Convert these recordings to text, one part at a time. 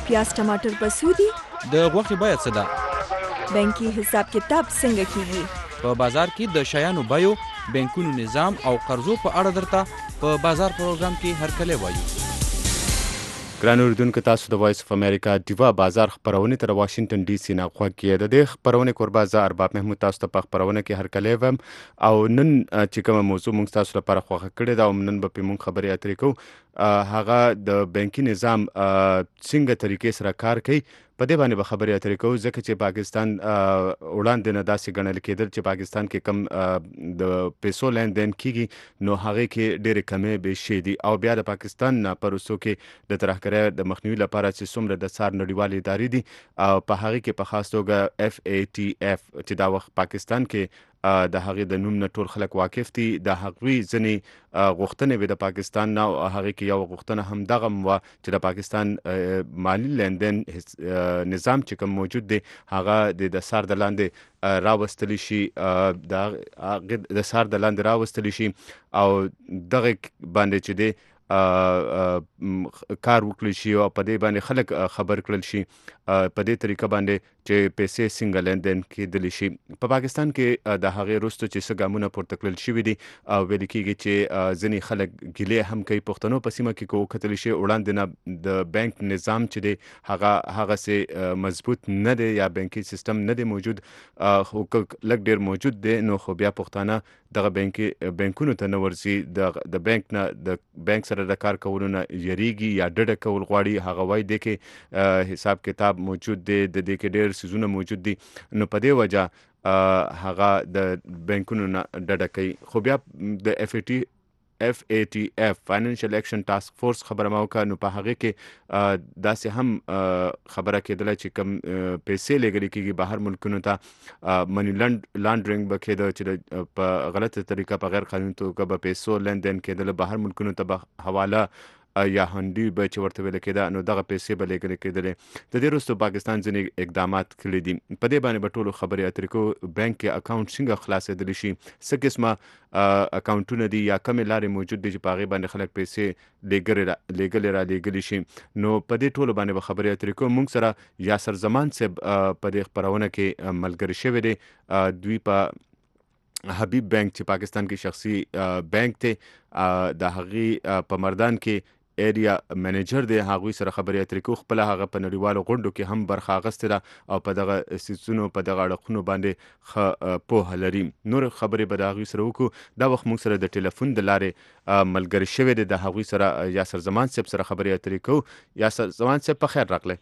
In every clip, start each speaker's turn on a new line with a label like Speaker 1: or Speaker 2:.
Speaker 1: پیاز ټماټر په څو دي؟
Speaker 2: د غوښې بیه څه ده؟
Speaker 1: بانکي حساب کتاب څنګه کیږي؟
Speaker 2: په بازار کې د شیانو بیو، بانکونو نظام او قرضو په اړه درته په بازار پروګرام کې هرکلی وایو.
Speaker 3: ګران اوریدونکو، تاسو د وایس اف امریکا ډیوا بازار خبرونه تر واشنگټن ډي سي نه غوږ کې د دې خبرونه کوربه زه ارباب محمود تاسو ته په خبرونه کې هرکلی وم او نن چې کومه موضوع موږ تاسو لپاره خوښه کړې ده او نن به په موږ خبرې اترې کوو هغه د بانکي نظام څنګه طریقې سره کار کوي. په دې باندې به خبرې اترې کوو ځکه چې پاکستان وړاندې نه داسې ګڼل کېدل چې پاکستان کې کم د پیسو لین دین کیږي نو هغه کې ډېرې کمې به شي دي او بیا د پاکستان په روسو کې د ترهګرۍ د مخنیوي لپاره چې څومره د څار نړیوالې ادارې دي او په هغه کې په خاص توګه FATF چې دا وخت پاکستان کې د هغه د نوم نه ټول خلک واقف دي. د هغوی ځنې غوښتنې به د پاکستان نه او هغه کې یو غوښتنه هم دغه و چې د پاکستان مالی لیندین نظام چې کوم موجود دی هغه د سار د لاندې راوستلی شي د سار د لاندې راوستلی شي او دغه باندې چې دی کار وکړل شي او په دې باندې خلک خبر کړل شي په دې طریقه باندې چې پیسې څنګه لیندین کېدلی شي. په پاکستان کې د هغې وروسته چې څه ګامونه پورته کړل شوي دي او ویل کېږي چې ځینې خلک ګیلې هم کوي پښتنو په سیمه کې وکتلی شي وړاندې نه د بانک نظام چې دی هغسې مضبوط نه دی یا بانکي سیستم نه دی موجود خو لږ ډېر موجود دی نو خو بیا پښتانه دغه بانکونو ته نه ورځي د بانک نه د بانک سره د کار کولو نه یریږي یا ډډه کول غواړي. هغه وایي دی کې حساب کتاب موجود دی د دې کې ډېر څیزونه موجود دي نو په دې وجه هغه د بانکونو نه ډډه کوي. خو بیا د FATF فاینانشل ایکشن ټاسک فورس خبره ما وکړه نو په هغه کې داسې هم خبره کېدله چې کم پیسې لیږلې کېږي بهر ملکونو ته منی لانډرینګ به کېده چې په غلطه طریقه په غیر قانوني توګه به پیسو لیندین کېدله بهر ملکونو ته به حواله یا هنډي به چې ورته ویل کېده نو دغه پیسې به لیږلې کېدلې. د دې وروسته پاکستان ځینې اقدامات کړي دي په دې باندې به ټولو خبرې اترې کوو. بانک کې اکاونټ څنګه خلاصېدلی شي، څه قسمه اکاونټونه دي یا کمې لارې موجود دي چې په هغې باندې خلک پیسې لیږلې را لیږلي شي نو په دې ټولو باندې به خبرې اترې کوو. موږ سره یاسر زمان صاحب په دې خپرونه کې ملګری شوی دی. دوی په حبیب بانک چې پاکستان کې شخصي بانک دی د هغې په مردان کې ایریا منیجر دی هغوی سره خبرې اترې کوو. خپله هغه په نړیوالو غونډو کې هم برخه اخیستې ده او په دغه سیسونو په دغه اړخونو باندې ښه پوهه لري. نور خبرې به د هغوی سره وکړو. دا وخت موږ سره د ټلیفون د لارې ملګری شوی دی د هغوی سره یاسر زمان صاحب سره خبرې اترې کوو. یاسر زمان صاحب په خیر راغلی.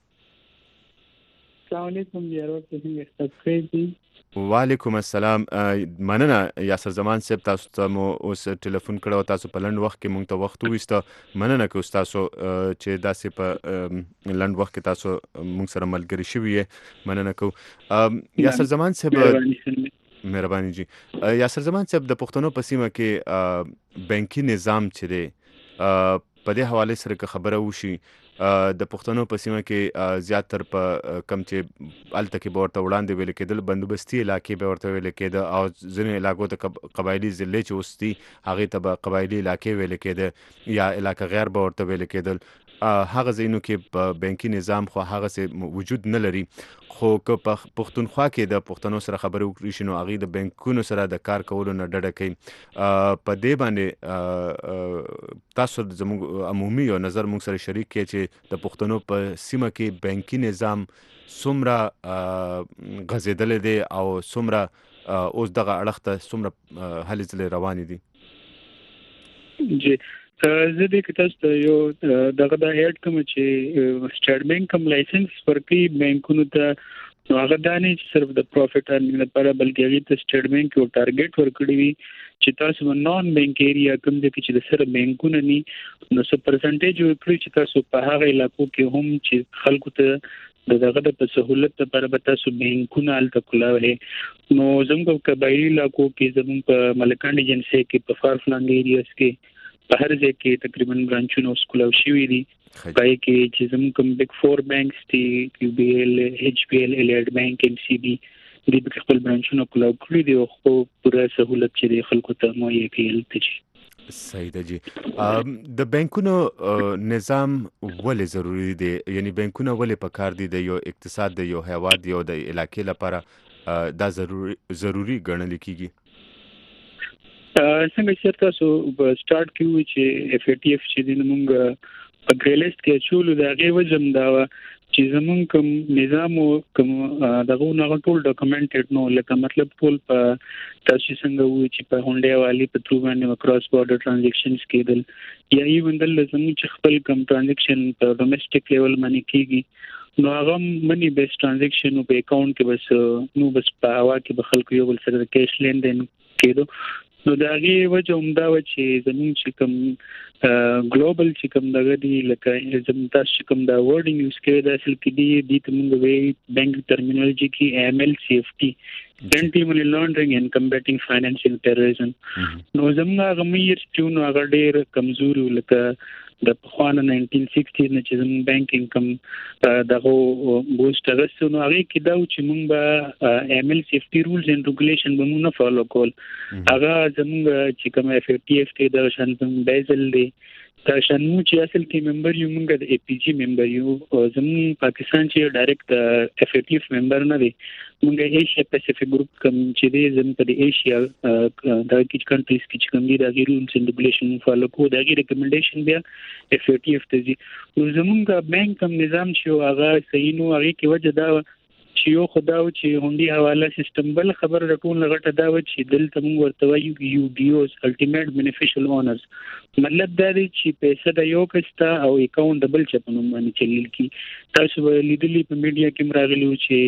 Speaker 4: السلام علیکم یارو څنګه
Speaker 3: وعلیکم السلام. مننه یاسر زمان صاحب تاسو ته مو اوس ټلیفون کړو تاسو په لنډ وخت کې موږ ته وخت وویسته. مننه کوو تاسو چې داسې په لنډ وخت کې تاسو موږ سره ملګري شوي یې. مننه کوو یاسر زمان صاحب. مهرباني جی. یاسر زمان صاحب د پښتنو په سیمه کې بانکي نظام چې دی په دې حواله سره که خبره وشي د پښتنو په سیمه کې زیاتر په کم چې هلته کې به ورته وړاندې ویل کېدل بندوبستي علاقې به ورته ویل کېده او ځینو علاقو ته قبایلي ضلعې چې اوس دي هغې ته به قبایلي علاقې ویل کېده یا علاقه غیر به ورته ویل کېدل. هغه ځایونو کې په بانکي نظام خو هغسې وجود نه لري خو که په پښتونخوا کې د پښتنو سره خبرې وکړي شي نو هغوی د بانکونو سره د کار کولو نه ډډه کوي. په دې باندې تاسو زموږ عمومي یو نظر موږ سره شریک کړئ چې د پښتنو په سیمه کې بانکي نظام څومره غځېدلی دی او څومره اوس دغه اړخ ته څومره هلې ځلې روانې دي.
Speaker 4: جی زه دې کې تاسو ته یو دغه د هیډ کوم چې سټیټ بانک کوم لایسنس ورکړي بانکونو ته نو هغه دا نه چې صرف د پروفیټ ارنینګ لپاره بلکې هغې ته سټیټ بانک یو ټارګېټ ورکړی وي چې تاسو په نان بانک ایریا کوم ځای کې چې د سره بانکونه ني نو څه پرسنټیج ورکړي چې تاسو په هغه علاقو کې هم چې خلکو ته دغه د سہولت لپاره به تاسو بانکونه هلته کولاوئ. نو زموږ قبایلي علاقو کې زموږ په ملکان ایجنسي کې په فار فلنګ ایریاز کې په هر ځای کې تقریبا برانچونه اوس کولاو شوي دي. پای کې چې زموږ کوم بگ 4 بانکس دي QBL HBL الیډ بانک MCB دې په خپل برانچونه کولاو کړي دي او خو پوره سہولت چې خلکو ته مهیا کوي.
Speaker 3: صحیح ده جی. د بانکونو نظام ولې ضروری دی؟ یعنی بانکونه ولې پکار دي د یو اقتصاد د یو هیواد یو د علاقې لپاره دا ضروری ګڼل کیږي؟
Speaker 4: څنګه چې تاسو په سٹارټ کې وی چې اف ای ټی اف چې د موږ په ګریلست کې چولو دا غي وجم دا چې زمون کوم نظام او کوم دغه نه ټول ډاکومېنټډ نو لکه مطلب ټول په تاسو څنګه وی چې په هونډه والی په ترو باندې کراس بارډر ټرانزیکشنز کېدل یا ایون دل زمون چې خپل کوم ټرانزیکشن په ډومېسټک لیول باندې کیږي نو هغه منی بیس ټرانزیکشن په اکاونټ کې بس نو بس په هوا کې به خلکو یو بل سره کیش لیندین کېدو نو دا غي وجه عمده و چې زمون چې کوم ګلوبل چې کوم دغه دی لکه زمون تاسو کوم دا ورډینګ یوز کوي د اصل کې دی ته موږ وی بانک ټرمینالوجي کې ام ال سی اف ټي انټي منی لانډرینګ اند کمبیټینګ فاینانشل ټیرریزم نو زموږ غمیر چې نو هغه ډیر کمزوري لکه د پخوانه 1960 نه چې زموږ بانکینګ کوم دغه بوست راستو نو هغه کې دا چې موږ به ام ال سی اف ټي رولز اند ریګولیشن به موږ نه فالو کول هغه زموږ چې کوم اف ټی اف کې د شان بیزل دی دا شان مو چې اصل کې ممبر یو موږ د ای پی جی ممبر یو زموږ پاکستان چې ډایرکټ د اف ټی اف ممبر نه دی موږ ایشیا پیسفیک ګروپ کوم چې دی زموږ په ایشیا د کیچ کنټریز کې چې کوم دي د رولز اند ریګولیشن فالو کو دا غي ریکمنډیشن بیا اف ټی اف ته دي نو زموږ بانک کوم نظام چې هغه صحیح نو هغه کې وجه دا چې یو خداو چې هوندي حواله سیستم بل خبر رټون لغټه دا و چې دلته موږ ورته وایو یو بي اوز الټیمیټ بینیفیشل اونرز مطلب دا دی چې پیسې د یو کستا او اکاونټ ډبل چپنوم باندې چلیل کی تاسو لیدلی په میډیا کې مراغلو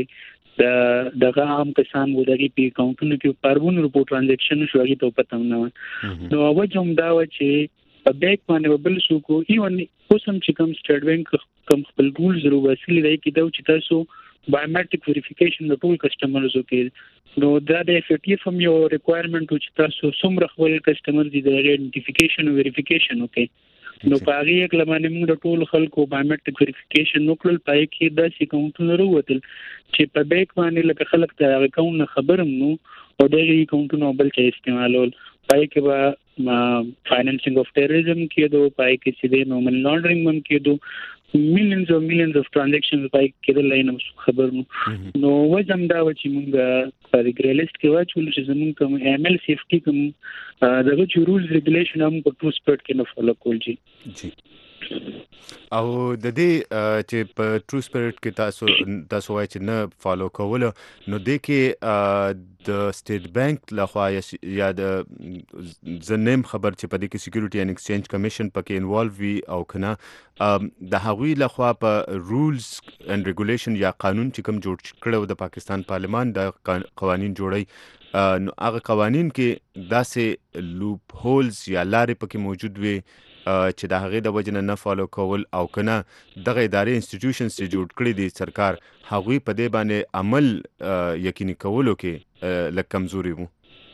Speaker 4: چې دغه عام کسان وو دغه په اکاونټونو کې پرون رپورټ ټرانزیکشن شوږي ته پته نه نو وجه هم دا و چې په بیک باندې بل شو کو ایون اوسم چې کوم سټیټ بانک کوم خپل رولز ورو وسیله دی کې دا چې تاسو بایومټریک ویریفیکیشن د ټول کسٹمرزو کې نو دا د اف ټی اف هم یو ریکوایرمنت چې تاسو څومره خپل کسٹمر دي د ایډنټیفیکیشن او ویریفیکیشن وکړي نو په هغه یک لمانه موږ د ټول خلکو بایومټریک ویریفیکیشن نوکل پای کې د اکاونټونو وروتل چې په بیک باندې لکه خلک د اکاونټ خبرم نو او د اکاونټونو بل چې استعمالول پای کې به فاینانسینګ اف ټیرریزم کېدو پای کې چې د نومن لانډرینګ هم کېدو millions of transactions پای کې د لاین خبر نو وجم دا و چې موږ په ګریلست کې واچول چې زموږ کوم ام ال سی اف ټي کوم دغه چې رولز ریګولیشن هم په ټرو سپیرټ کې نه فالو کول جی
Speaker 3: او د دې چې په ټرو سپیرټ کې تاسو وایي چې نه فالو کول نو د کې د سټیټ بانک لخوا یا د زنیم خبر چې په دې کې سکیورټي ان ایکسچینج کمیشن پکې انوالو وي او کنه د هغوی لخوا په رولز اند ریګولیشن یا قانون چې کوم جوړ کړو د پاکستان پارلمان د قوانین جوړي نو هغه قوانین کې داسې لوپ هولز یا لارې پکې موجود وي چې د هغه د وجنه نه فالو کول او کنه دغه ادارې انسټیټیوشنز چې جوړ کړی دي سرکار هغوی په دې باندې عمل یقیني کولو کې لکه کمزوري وو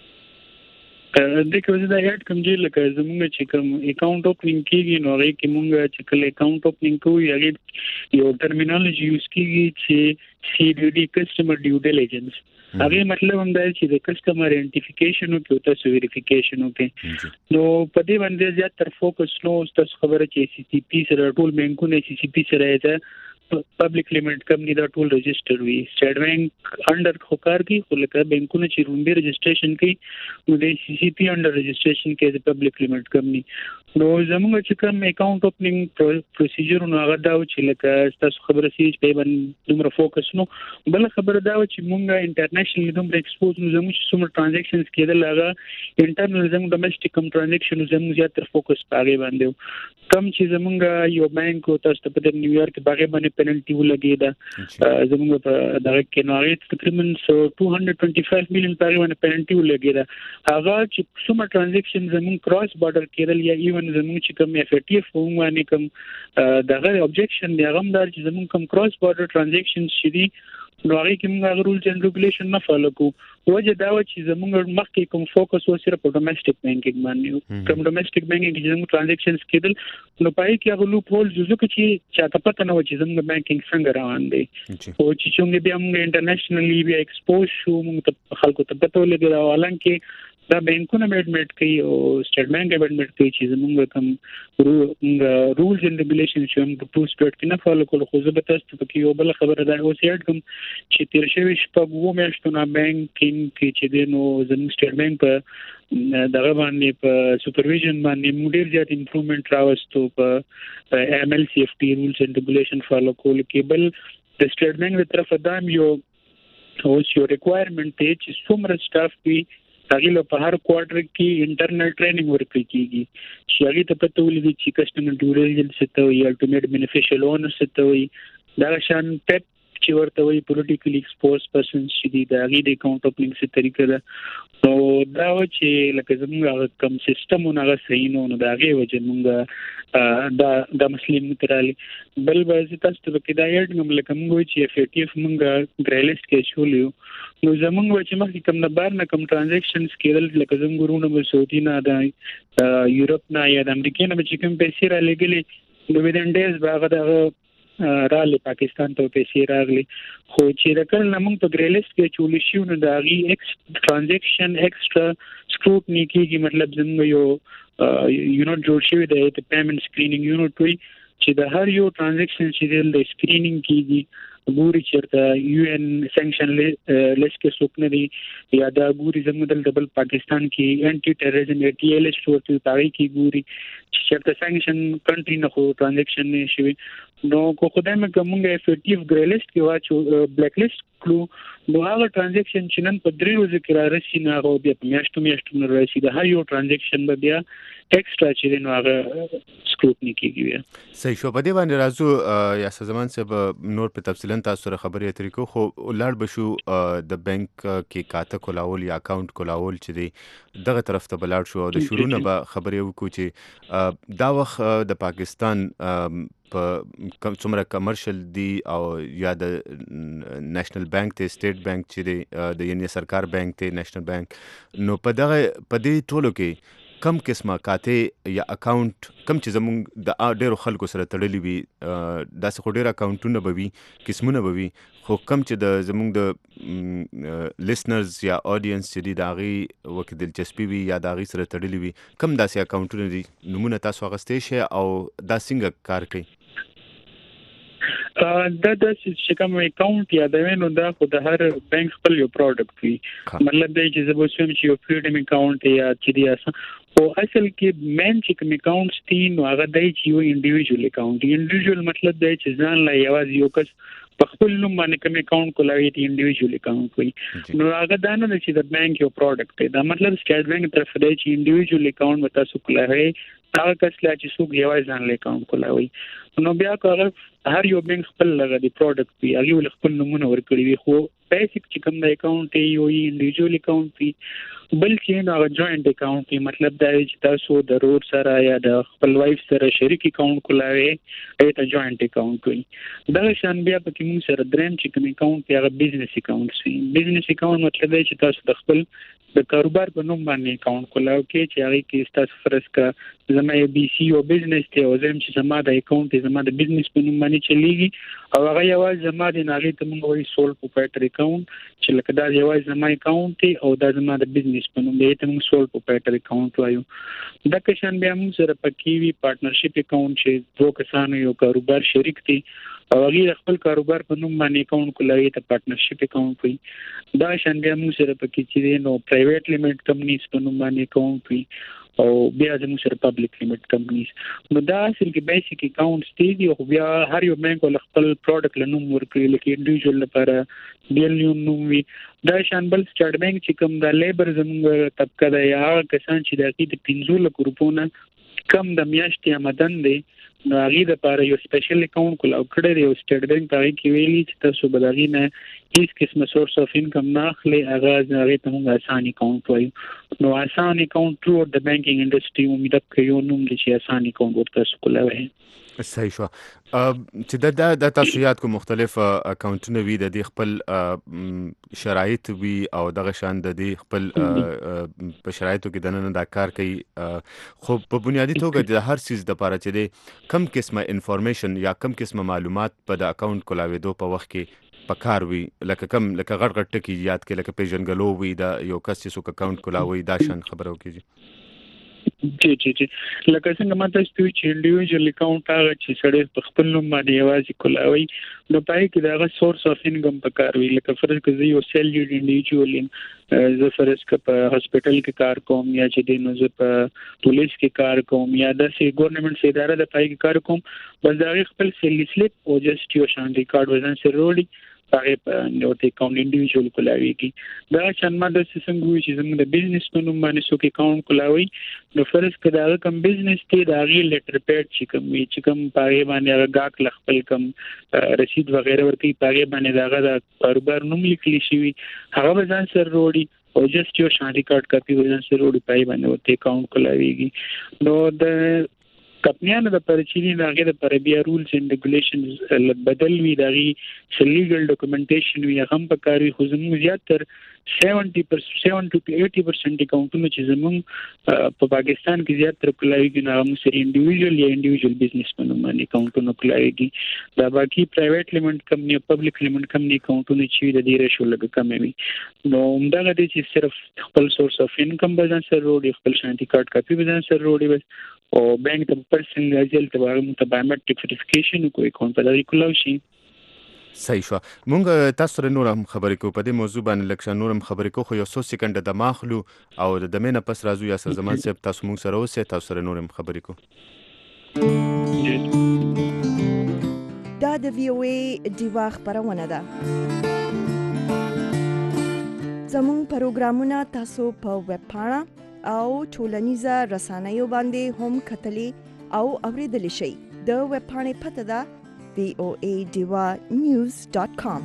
Speaker 4: د کوم ځای هټ کوم چې لکه زموږ چې کوم اکاونټ اوپننګ کیږي نو هغه کې موږ چې کله اکاونټ اوپننګ کوو هغه یو ټرمینالوجي یوز کیږي چې سی ډی ډی کسٹمر ډیو ډیلیجنس هغه مطلب هم دا چې د کسٹمر آئیډینټیفیکیشن او تاسو ویریفیکیشن وکړي نو په دې باندې زیات تر فوکس نو تاسو خبره چې سی سی پی سره ټول بانکونه سی سی پی سره ده پبلک لیمټ کمپنی دا ټول رجسٹر وي سټیټ بانک انډر خوکار کی خو لکه بانکونه چې رومبي رجسټریشن کوي نو د سی سی پی انډر رجسټریشن کې د پبلک لیمټ کمپنی نو زموږ چې کوم اکاونټ اوپننګ پروسیجر نو هغه دا چې لکه تاسو خبره سي چې په باندې دومره فوکس نو بل خبره دا چې مونږه انټرنیشنل دومره ایکسپوز نو زموږ څومره ټرانزیکشنز کېدل هغه انټرنل زموږ ډومېسټک کوم ټرانزیکشن زموږ زیات تر فوکس پاره باندې کم چې زموږ یو بانک او تاسو په نیویارک باغې باندې پنالټي ولګیدا زموږ په دغه کې نو هغه تقریبا 225 میلیون پاره باندې پنالټي ولګیدا هغه چې څومره ټرانزیکشن زموږ کراس بارډر کېدل یا ایون زموږ چې کوم اف ټی اف باندې کوم دغه ابجیکشن دی هغه دار چې زموږ کوم کراس بارډر ټرانزیکشن شې نو هغه کې موږ رولز اند ریګولیشن نه فالو کوو وجه دا و چې زموږ مخکې کوم فوکس و صرف په ډومېسټک بانکینګ باندې کوم ډومېسټک بانکینګ چې زموږ ټرانزیکشنز کېدل نو پای کې هغه لوپ هول ځکه چې چاته پته نه و چې زموږ بانکینګ څنګه روان دی او چې څنګه بیا موږ انټرنیشنلی بیا ایکسپوز شو موږ ته خلکو ته پته ولګي او حالانکه دا بانکونه اډمټ کوي او سټیټ بانک اډمټ کوي چې زموږ کوم رولز اند ریګولیشنز چې موږ پوسټ ورټ کې نه فالو کول خو زه به تاسو ته کې یو بل خبره ده اوس یاد کوم چې تیر شوی شپږ وو میاشتونه بانکینګ کې چې د نو زموږ سټیټ بانک په دغه باندې په سوپرویژن باندې موږ ډیر زیات امپروومنت راوستو په MLCFT رولز اند ریګولیشن فالو کول کې بل د سټیټ بانک تر طرفه دا اوس یو ریکوایرمنت دی چې څومره سټاف وي هغه په هر کوارټر کې انټرنل ټریننګ ورکړي کیږي چې هغه ته پته ولري چې کسټمر ډیو ډیلیجنس څه وي الټیمیټ بینیفیشل اونر څه وي دا شان ټیپ چې ورته وي پولیټیکلی ایکسپوز پرسنز چې دی دا غي د اکاونټ اوپننګ څه طریقه ده نو دا چې لکه زموږ کوم سیستم نه صحیح نو دا غي وجه موږ دا مسلمان ترالي بل به تاسو ته کې دا یاد کوم لکه موږ چې FATF موږ ګریلیسټ کې شولیو نو زموږ چې مخکې کوم نه بار نه کوم ټرانزیکشنز کېدل لکه زموږ ورونه به سعودي نه دا یورپ نه یا د امریکا نه چې کوم پیسې را لګلې نو ویدن ډیز باغ دا رالی پاکستان ته پیسې راغلي خو چې رکل نمونږ په ګریلیسټ کې چول شي نو دا غي ټرانزیکشن ایکسترا سکروټنی کیږي مطلب زموږ یو یونټ جوړ شوی دی د پیمنٹ سکرینینګ یونټ وي چې د هر یو ټرانزیکشن چې د سکرینینګ کیږي ګوري چیرته UN سانکشن لیست کې څوک نه دی یا دا ګوري زموږ د ډبل پاکستان کې انټي ټیرریزم ATLS ورته پاره کې ګوري چې چیرته سانکشن کنټری نه خو ټرانزیکشن نه شي نو کو خدای مې کومه FATF ګریلیسټ کې واچو بلیک لیست کړو نو هغه ټرانزیکشن چې نن په 3 ورځې کې راشي نه غو بیا میاشتو نه راشي د هر یو ټرانزیکشن به بیا ایکسترا چې نو هغه سکروټنی کیږي
Speaker 3: صحیح شو په دې باندې راځو یا زمان څه نور په تفصیلا تاسو سره خبرې اترې کو خو لاړ بشو د بانک کې کاته کولول یا اکاونټ کولول چې دی دغه طرف ته بلاړ شو د شروع نه به خبرې وکړو چې دا وخت د پاکستان په څومره کمرشل دی او یا د نېشنل بانک ته سټیټ بانک چې دی د یعنی سرکار بانک ته نېشنل بانک نو په دې ټولو کې کم قسمه کاته یا اکاونټ کم چې زموږ د ډیرو خلکو سره تړلې وي داسې خو ډیر اکاونټونه به وي قسمونه به وي خو کم چې د زموږ د لیسنرز یا اودینس چې د هغې وکې دلچسپي وي یا د هغې سره تړلې وي کم داسې اکاونټونه دي نمونه تاسو اخیستی شئ او دا څنګه کار کوي
Speaker 4: دا چې کوم اکاونټ یا د وینو دا خو د هر بانک خپل یو پروډکټ وي مطلب دا چې زه به سم چې یو فریډم اکاونټ یا چې دی او اصل کې مین چې کوم اکاونټس دي نو هغه دی چې یو انډیویډوال اکاونټ انډیویډوال مطلب دی چې ځان لا یوازې یو کس په خپل نوم باندې کوم اکاونټ کولاوي دی انډیویډوال اکاونټ وي نو هغه دا نه چې د بانک یو پروډکټ دی دا مطلب سټیټ بانک طرف دی چې انډیویډوال اکاونټ وتا سو کولاوي هغه کس لا چې څوک یوازې ځان له اکاونټ کولاوي نو بیا هغه هر یو بانک خپل لغه دی پروډکټ وي هغه خپل نمونه ورکړي وي خو بیسیک چې کوم د اکاونټ یو انډیویډوال اکاونټ وي بل چې نو جوائنٹ اکاؤنٹ دی مطلب دا چې تاسو د رور سره یا د خپل وایف سره شریک اکاؤنٹ کولاوي ایته جوائنٹ اکاؤنٹ وي دا شان بیا پکې موږ سره دریم چې کوم اکاؤنٹ یا بزنس اکاؤنٹ وي بزنس اکاؤنٹ مطلب دی چې تاسو د خپل د کاروبار په نوم باندې اکاؤنٹ کولاو کې چې هغه کې تاسو فرض کا زما یو BC او بزنس ته او زم چې زما د اکاؤنٹ زما د بزنس په نوم باندې چلیږي او هغه یوازې زما د ناغي ته موږ وایي سول پروپرایټر اکاؤنٹ چې لکه دا یوازې زما اکاؤنٹ او دا زما د بزنس په نوم دی ته موږ سول پروپرایټر اکاؤنٹ وایو دا کشان بیا موږ سره پکې وی پارټنرشپ اکاؤنٹ چې دوه کسانو یو کاروبار شریک دي او هغه خپل کاروبار په نوم باندې اکاؤنٹ کولاوي ته پارټنرشپ اکاؤنٹ وي دا شان بیا موږ سره پکې چې نو پرایویټ لیمیټ کمپنیز په نوم باندې اکاؤنٹ وي او بیا زموږ سره پبلک لیمیټ کمپنیز نو دا اصل کې بیسیک اکاؤنټس دي او بیا هر یو بانک ول خپل پروډکټ لنوم ورکړي لکه انډیویډوال لپاره بیل نوم وي دا شان بل سټیټ بانک چې کوم د لیبر زموږ طبقه ده یا کسان چې د کې 15 لک روپونه کم د میاشتې آمدن دي نو هغه د لپاره یو سپیشل اکاؤنٹ کولاو کړی دی او سټیټ بانک پاره کې ویلي چې تاسو بداغي نه هیڅ قسمه سورس اف انکم نه اخلي هغه ته موږ آسان اکاؤنٹ وایو نو آسان اکاؤنٹ ټرو د بانکینګ انډستری امید کوي نو چې آسان اکاؤنٹ ورته کولاوي
Speaker 3: صحیح شو چې د تاسو یاد کو مختلف اکاونټونه وي د دې خپل شرایط وي او دغه شان د دې خپل په شرایطو کې دنه دا کار کوي خو په بنیادی توګه د هر چیز د لپاره چې د کم قسمه انفارمیشن یا کم قسمه معلومات په د اکاونټ کولاوي دو په وخت کې پکار وي لکه غټ غټ ټکی یاد کې لکه پیژنګلو وي دا یو کس چې څوک اکاونټ کولاوي دا شان خبرو کیږي.
Speaker 4: جی لکه څنګه ماته ستوي چې انډیویډوال اکاونټ هغه چې سړی په خپل نوم باندې یوازې کولاوي نو پای کې دا سورس اف انکم پکار وي. لکه فرض کړئ یو سیلډ انډیویډوال زه فرض کړم په هسپټل کې کار کوم یا چې د نو زه په پولیس کې کار کوم یا د سي ګورنمنت سي اداره د پای کې کار کوم بس دا خپل سیلې سلیپ او جست یو شان ریکارډ وزن سره وروړي هغه په نو ته اکاونټ انډیویډوال کولاوي کی دا چې ما د څنګه وي چې زموږ د بزنس په نوم باندې څوک اکاونټ کولاوي نو فرض کړه دا کوم بزنس ته دا غي لیټر پیډ چې کوم پاره باندې هغه گاک خپل کوم رسید وغیرہ ورته پاره باندې دا د کاروبار نوم لیکلی شي هغه ځان سره وروړي او جست یو شان ریکارډ کاپی ځان سره وروړي پای باندې ورته اکاونټ کولاويږي. نو د کمپنیانو د پرچینی دغه د پر بیا رولز اند ریګولیشنز بدل وی دغه لیګل ډاکومېنټیشن وی هم په کاری خو زموږ زیاتره 70% to 80% اکاونټونه چې زموږ په پاکستان کې زیاتره کولایږي نه هم سری انډیویډوال یا انډیویډوال بزنس په نوم باندې اکاونټونه کولایږي. دا باقي پرایویټ لیمټ کمپنی او پبلک لیمټ کمپنی اکاونټونه چې د دې ریشو لګ کم وي نو همدغه دي چې صرف خپل سورس اف انکم بدن سره وروړي خپل شانتي کارت کاپی بدن سره وروړي بس او بانک ته پرسنل ریزلټ ورته بایومټریک ویریفیکیشن کوئی اکاونټ په لري کولای شي.
Speaker 3: صحیح شو. مونږ تاسو سره نور هم خبرې کوو په دې موضوع باندې لکه نور هم خبرې کوو خو یو څو سکند د ماخلو او د دمنه پس راځو یا سر زمان صاحب تاسو مونږ سره اوسئ تاسو سره نور هم خبرې کوو.
Speaker 1: دا د وی او ای دیوا خبرونه ده. زموږ پروګرامونه تاسو په ویب پاڼه او ټولنیزه رسنیو باندې هم کتلی او اوریدلی شئ. د ویب پاڼې پته ده voadivanews.com.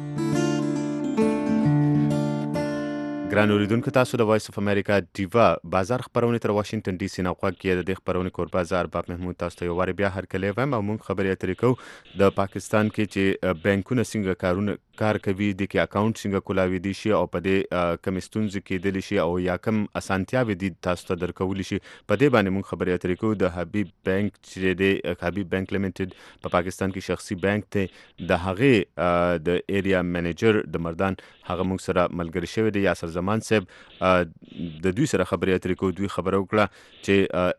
Speaker 3: ګران اوریدونکو تاسو د وایس اف امریکا دیوا بازار خبرونه تر واشنگټن ډي سي نوخوا کې د خبرونه کور بازار باب محمود تاسو ته واره بیا هر کله وایم او موږ خبرې اترې کوو د پاکستان کې چې بانکونه څنګه کار کوي د کې اکاونټ څنګه کولاوي دي شي او په دې کم ستونزې کې دي شي او یا کم اسانتیاوي دي تاسو ته درکول شي په دې باندې موږ خبرې اترې کوو. د حبیب بانک چې د حبیب بانک لیمیټډ په پاکستان کې شخصي بانک ته د هغه د ایریا منیجر د مردان هغه موږ سره ملګری شوی دی یاسر زمان صاحب د دوی سره خبرې اترې کوو. دوی خبره وکړه چې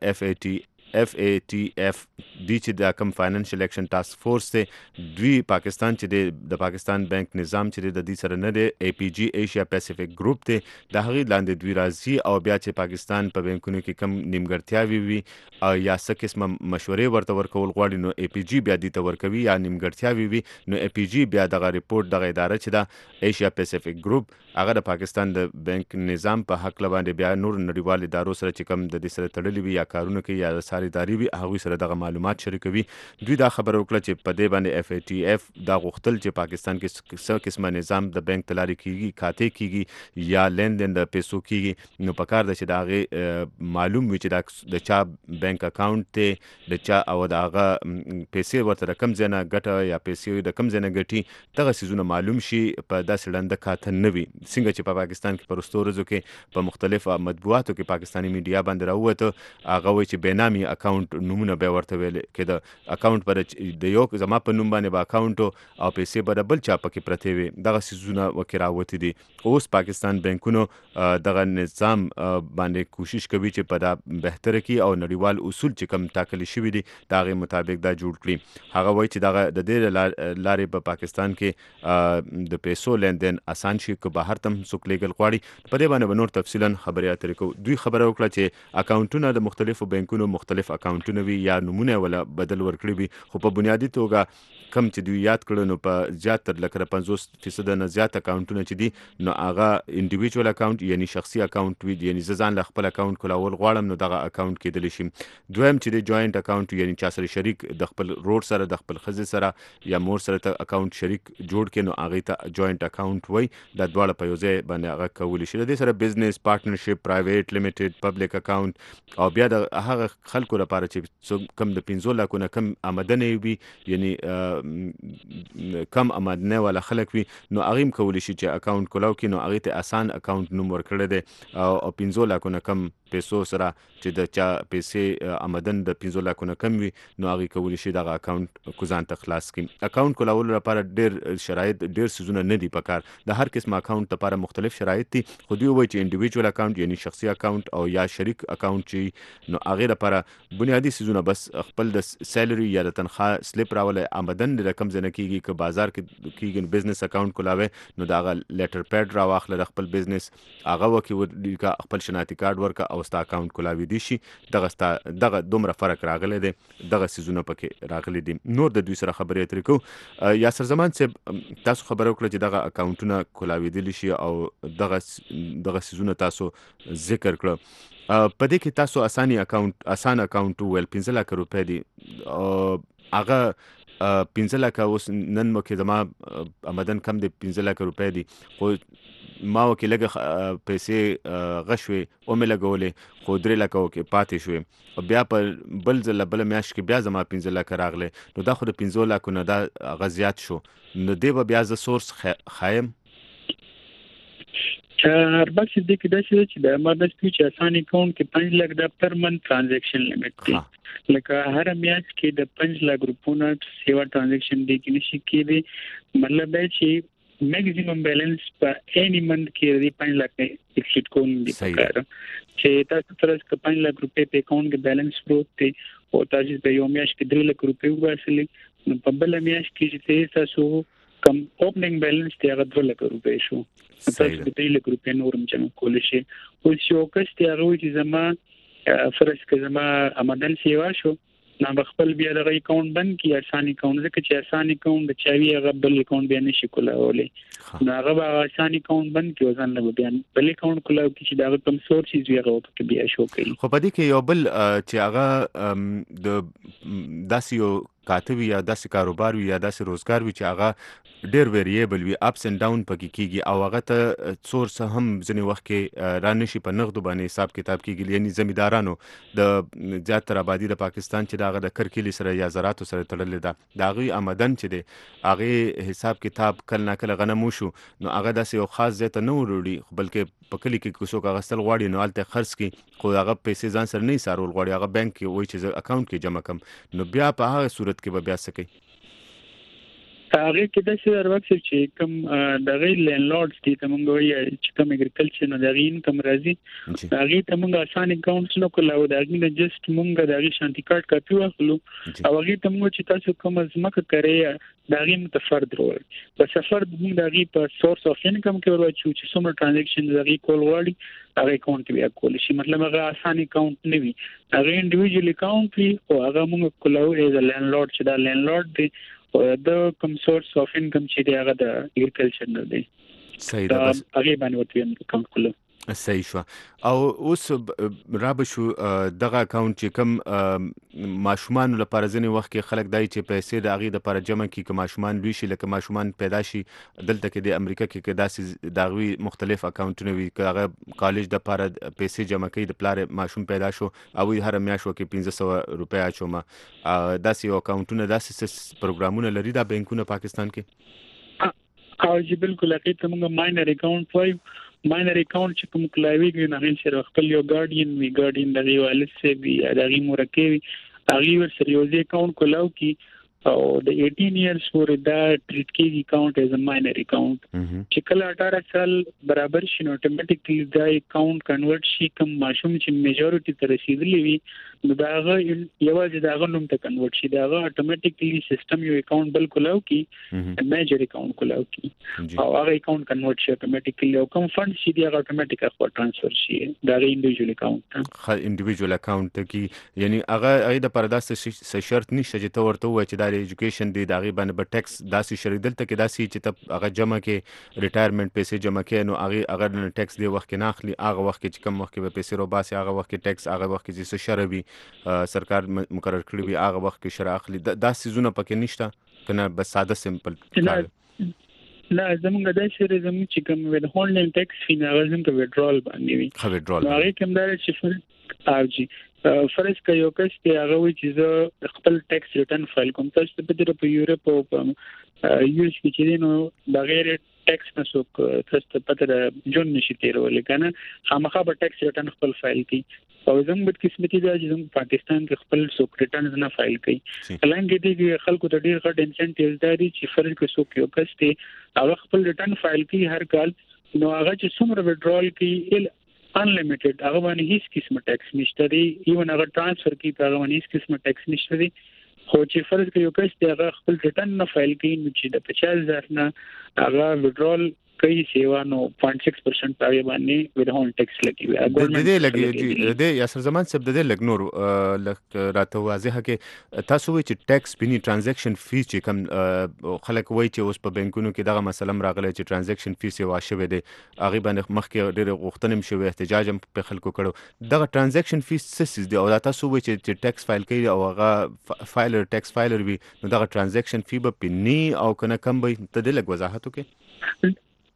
Speaker 3: FATF دی چې د کم فاینانشل اکشن ټاسک فورس ته دوی پاکستان چې د پاکستان بانک نظام چې د دې سره نه دی APG ایشیا پیسفیک ګروپ ته د هغې لاندې دوی راځي او بیا چې پاکستان په بانکونو کې کم نیمګړتیاوي وي او یا څه قسمه مشورې ورته ورکول غواړي نو APG بیا دې ته ورکوي یا نیمګړتیاوي وي نو APG بیا دغه ریپورت دغه اداره چې د ایشیا پیسفیک ګروپ هغه د پاکستان د بانک نظام په حق باندې بیا نور نړیوال ادارو سره چې کم د دې سره تړلي وي یا کارونه کوي یا ساریداري وي هغه سره دغه معلومات شریکوي. دوی دا خبره وکړه چې په دې باندې FATF دا غوښتل چې پاکستان کې څه قسمه نظام د بانک تلاري کیږي کاته کیږي یا لیندین د پیسو کیږي نو په کار د چې داغه معلوم وي چې د چا بانک اکاونټ ته د چا او دغه پیسې ورته رقم زنه ګټه یا پیسې د کم زنه ګټي دغه سيزونه معلوم شي په داسې لنده کاته نوي څنګه چې په پاکستان کې پر ستورزو کې په مختلفو مطبوعاتو کې پاکستاني میډیا باندې راووته هغه وایي چې بینامي اکاونټ نمونه به ورته ویل کېده اکاونټ پر د یو زما په نوم باندې با اکاونټ او پیسې به بل چا پکې پرته وي دغه سيزونه وکراوته دي. اوس پاکستان بانکونو دغه نظام باندې کوشش کوي چې په دا بهتره کې او نړیوال اصول چې کم ټاکلي شوی دي دغه مطابق دا جوړ کړي. هغه وایي چې دغه د دې لارې په پاکستان کې د پیسو لیندین آسان شي که بهر تم څوک لیګل غواړي په دې باندې نور تفصیلا خبرې اترې کوو. دوی خبره وکړه چې اکاونټونه د مختلفو بانکونو مختلف اکاونټونه وي یا نمونه ولا بدل ورکړي وي خو په بنیادی توګه کم چې دوی یاد کړو نو په زیاتره لکه 50% نه زیات اکاونټونه چې دي نو هغه انډیویډوال اکاونټ یعنی شخصي اکاونټ وي یعنی ځان له خپل اکاونټ کولول غواړم نو دغه اکاونټ کېدل شي. دویم چې د جوائنټ اکاونټ یعنی چا سره شریک د خپل روډ سره د خپل خزه سره یا مور سره ته اکاونټ شریک جوړ کړي نو هغه ته جوائنټ اکاونټ وای د دواړه په یو ځای باندې هغه کول شي. د سره بزنس پارټنرشپ پرایویټ لیمیټډ پبلک اکاونټ او بیا د هغه خلکو لپاره چې کم د 15 لک نه کم آمدنه وي یعنی کم آمدنه ولا خلک وي نو هغه کول شي چې اکاونټ کولاو کې نو هغه ته آسان اکاونټ نوم ورکړل دي او 15 لک نه کم پیسو سره چې د چا پیسې آمدن د 15 لک نه کم وي نو هغه کولی شي دغه اکاونټ کوزان ته خلاص کړي. اکاونټ کولول لپاره ډیر شرایط ډیر سيزونه نه دي پکار. د هر قسم اکاونټ لپاره مختلف شرایط دي. خو دوی وایي چې انډیویډوال اکاونټ یعنی شخصي اکاونټ او یا شریک اکاونټ چې نو هغه لپاره بنیادی سيزونه بس خپل د سیلري یا د تنخواه سلیپ راولې آمدن د رقم زنه کیږي که بازار کې کیږي بزنس اکاونټ کولاوي نو دا لیټر پیډ راواخله د خپل بزنس هغه وکي ورکا خپل شناختی کارت ورکا او ستا اکاونټ کولاوي دي شي دغه دومره فرق راغلی دی دغه سيزونه پکې راغلي دي. نور د دوی سره خبرې اترې کو یاسر زمان صاحب تاسو خبرو کړل چې دغه اکاونټونه کولاوي دي شي او دغه سيزونه تاسو ذکر کړل. په دې کې تاسو آسان اکاونټ ول 15 لک روپے دي هغه 15 لک اوس نن مو کې زما آمدن کم دي 15 لک روپے دي خو ما وکي لګه پیسې غشوي او مې لګولې خو 3 لک کې پاتې شوې او بیا په بل ځل بل میاش کې بیا زما 15 لک راغله نو دا خو د 15 لک نه دا غزيات شو نو دی بیا ز سورس خایم
Speaker 4: هر بل څه د کې د چې د امارت چې اساني اکاونټ کې 5 لک د پر منث ټرانزیکشن لیمټ دی لکه هر میاش کې د 5 لک روپونه سیوا ټرانزیکشن دی کې نشي کېږي مطلب دی چې میکسیمم بیلانس په اني منث کې دی 5 لک ایکسیډ کول دي پکاره چې تاسو تر څو 5 لک روپے په اکاونټ کې بیلانس پروت دی او تاسو په یو میاش کې 3 لک روپے وباسلې نو په بل میاش کې چې تاسو کم اوپننګ بیلانس دی هغه 2 لک روپے شو تاسو په 3 لک روپے نورم جمع کول شي او چې وکړ چې هغه چې زما فرض کړه زما آمدن سیوا شو نو خپل بیا د اکاونټ بند کی آسان اکاونټ ځکه چې آسان اکاونټ د چاوي هغه بل اکاونټ بیا نشي کولای نو هغه آسان اکاونټ بند کی ځان له بیا بل اکاونټ کولای چې دا کم سورسز وی هغه کې بیا شو کوي.
Speaker 3: خو په دې کې یو بل چې هغه د داسیو کاتوي یا داسې کاروبار وي یا داسې روزګار وي چې هغه ډېر ویریبل وي اپس اند ډاون پکې کیږي او هغه ته سورس هم ځنې وخت کې را نشي په نغدو باندې حساب کتاب کیږي یعنی زمیندارانو د زیاتره آبادی د پاکستان چې دغه د کرکلی سره یا زراعت سره تړلې ده د هغه آمدن چې دی هغه حساب کتاب کله نه کله غنمو شو نو هغه داسې یو خاص ځای ته نه وروړي بلکې په کلی کې کوڅو کا غسل غواړي نو الته خرڅ کی خو هغه پیسې ځان سره نه سارول غواړي هغه بانک کې وای چې اکاونټ کې جمع کم نو بیا په هغه صورت کې به بیا سکی
Speaker 4: هغه کې د څه ورکس چې کوم د غیر لینډلارډز دي ته موږ وایي چې کوم اګریکلچر نه د انکم راځي هغه ته موږ آسان اکاونټس نو کولاو دا غي جست موږ د غي شانتي کارت کاپي واخلو او هغه ته موږ چې تاسو کوم ځمکه کوي دا غي متفرد رول په سفر موږ د غي په سورس اف انکم کې ورواچو چې څومره ټرانزیکشن د غي کول وړي هغه اکاونټ بیا کول شي مطلب هغه آسان اکاونټ نه وي هغه انډیویډوال اکاونټ وي او هغه موږ کولاو ایز ا لینډلارډ چې دا لینډلارډ دی د کوم سورس اف انکم چې دی هغه د اګریکلچر نه دی
Speaker 3: صحیح ده بس
Speaker 4: هغه باندې ورته اکاونټ کولو
Speaker 3: صحیح شو او اوس راب شو دغه اکاونټ چې کوم ماشومان لپاره ځنې وخت کې خلک دای چې پیسې د اغي د لپاره جمع کی کوم ماشومان لوي شي لکه ماشومان پیدا شي دلته کې د امریکا کې داسې داغوي مختلف اکاونټونه وي هغه کالج د لپاره پیسې جمع کوي د پلار ماشوم پیدا شو او هر میاشت کې 1500 روپیا اچوما داسې اکاونټونه داسې پروګرامونه لري د بانکونو پاکستان کې
Speaker 4: او چې بالکل حقیقت موږ ماینر اکاونټ وایو ماینر اکاونټ چې کوم کلاوي کې نه هیڅ خپل یو ګارډین د والد سره وی اداري مرکبي هغه ور سره یو اکاونټ کولاو کی او د 18 ایئرز پورې دا ټریټ کیږي اکاونټ ایز ا ماینر اکاونټ چې کله 18 سال برابر شي نو اتوماتیکلی دا اکاونټ کنورټ شي کوم ماشوم چې میجورټي ته رسیدلی وي نو دا هغه یوازې دا غنوم ته کنورټ شي دا هغه اتوماتیکلی سیستم یو اکاونټ بل کولاو کی میجر اکاونټ کولاو کی او هغه اکاونټ کنورټ شي اتوماتیکلی او کوم فند شي دا اتوماتیک اخوا ټرانسفر شي دا انډیویډوال اکاونټ
Speaker 3: انډیویډوال اکاونټ کی یعنی هغه د پرداست شرط نشته چې تو ورته وای چې د ایجوکیشن دی دا غي باندې په ټیکس داسې شریدل ته کې داسې چې ته هغه جمع کې ریټایرمنټ پیسې جمع کې نو هغه ټیکس دی وخت کې نه اخلي هغه وخت کې چې کم وخت کې به پیسې روباسي هغه وخت کې ټیکس هغه وخت کې چې شربي سرکار مقرر کړی وي هغه وخت کې شرع اخلي داسې زونه پکې نشته کنه بس ساده سمپل
Speaker 4: لا زمونږ د شری زموږ چې کوم ول هولډینګ ټیکس فینالزم ته وډرال باندې وي
Speaker 3: خو وډرال
Speaker 4: هغه کوم دا چې اوجی فرض کيو کس ته هغه وی چې خپل ټیکس ریټرن فایل کوم تاسو په دې په یورپ او په یو اس کې چې نو د غیر ټیکس نه څوک تاسو پته ده جون نشي تیرولې کنه خامخا به ټیکس ریټرن خپل فایل کړي او زموږ بدقسمتي دا چې زموږ پاکستان کې خپل څوک ریټرنز نه فایل کوي کلنګ دې خلکو ته ډیر غټ انسنټیوز دي چې فرض کې څوک یو کس ته هغه خپل ریټرن فایل کوي هر کال نو هغه چې څومره وډرال کوي انلیمیټډ هغه باندې هیڅ قسمه ټیکس نشته دی ایون هغه ترانسفر کوي هغه باندې هیڅ قسمه ټیکس نشته دی خو چې فرض کې یو کس ته هغه خپل ریټرن نه فایل کوي نو چې د 50,000 نه هغه وډرال کوي سیوا نو 0.6% پاره باندې ودهون ټیکس لګي
Speaker 3: د دې لګي د یاسر زمان سب د دې لګ نور راته واضحه کې تاسو وی چې ټیکس بینی ترانزیکشن فی چې کم خلک وای چې اوس په بانکونو کې دغه مسله راغله چې ترانزیکشن فی سیوا شوه دی هغه باندې مخکې ډېر غوښتنې هم شوه احتجاج هم په خلکو کړو دغه ترانزیکشن فی سیس دی او تاسو وی چې ټیکس فایل کوي او هغه فایلر ټیکس فایلر وی نو دغه ترانزیکشن فی به پنی او کنه کم به ته د لګ وضاحت وکړي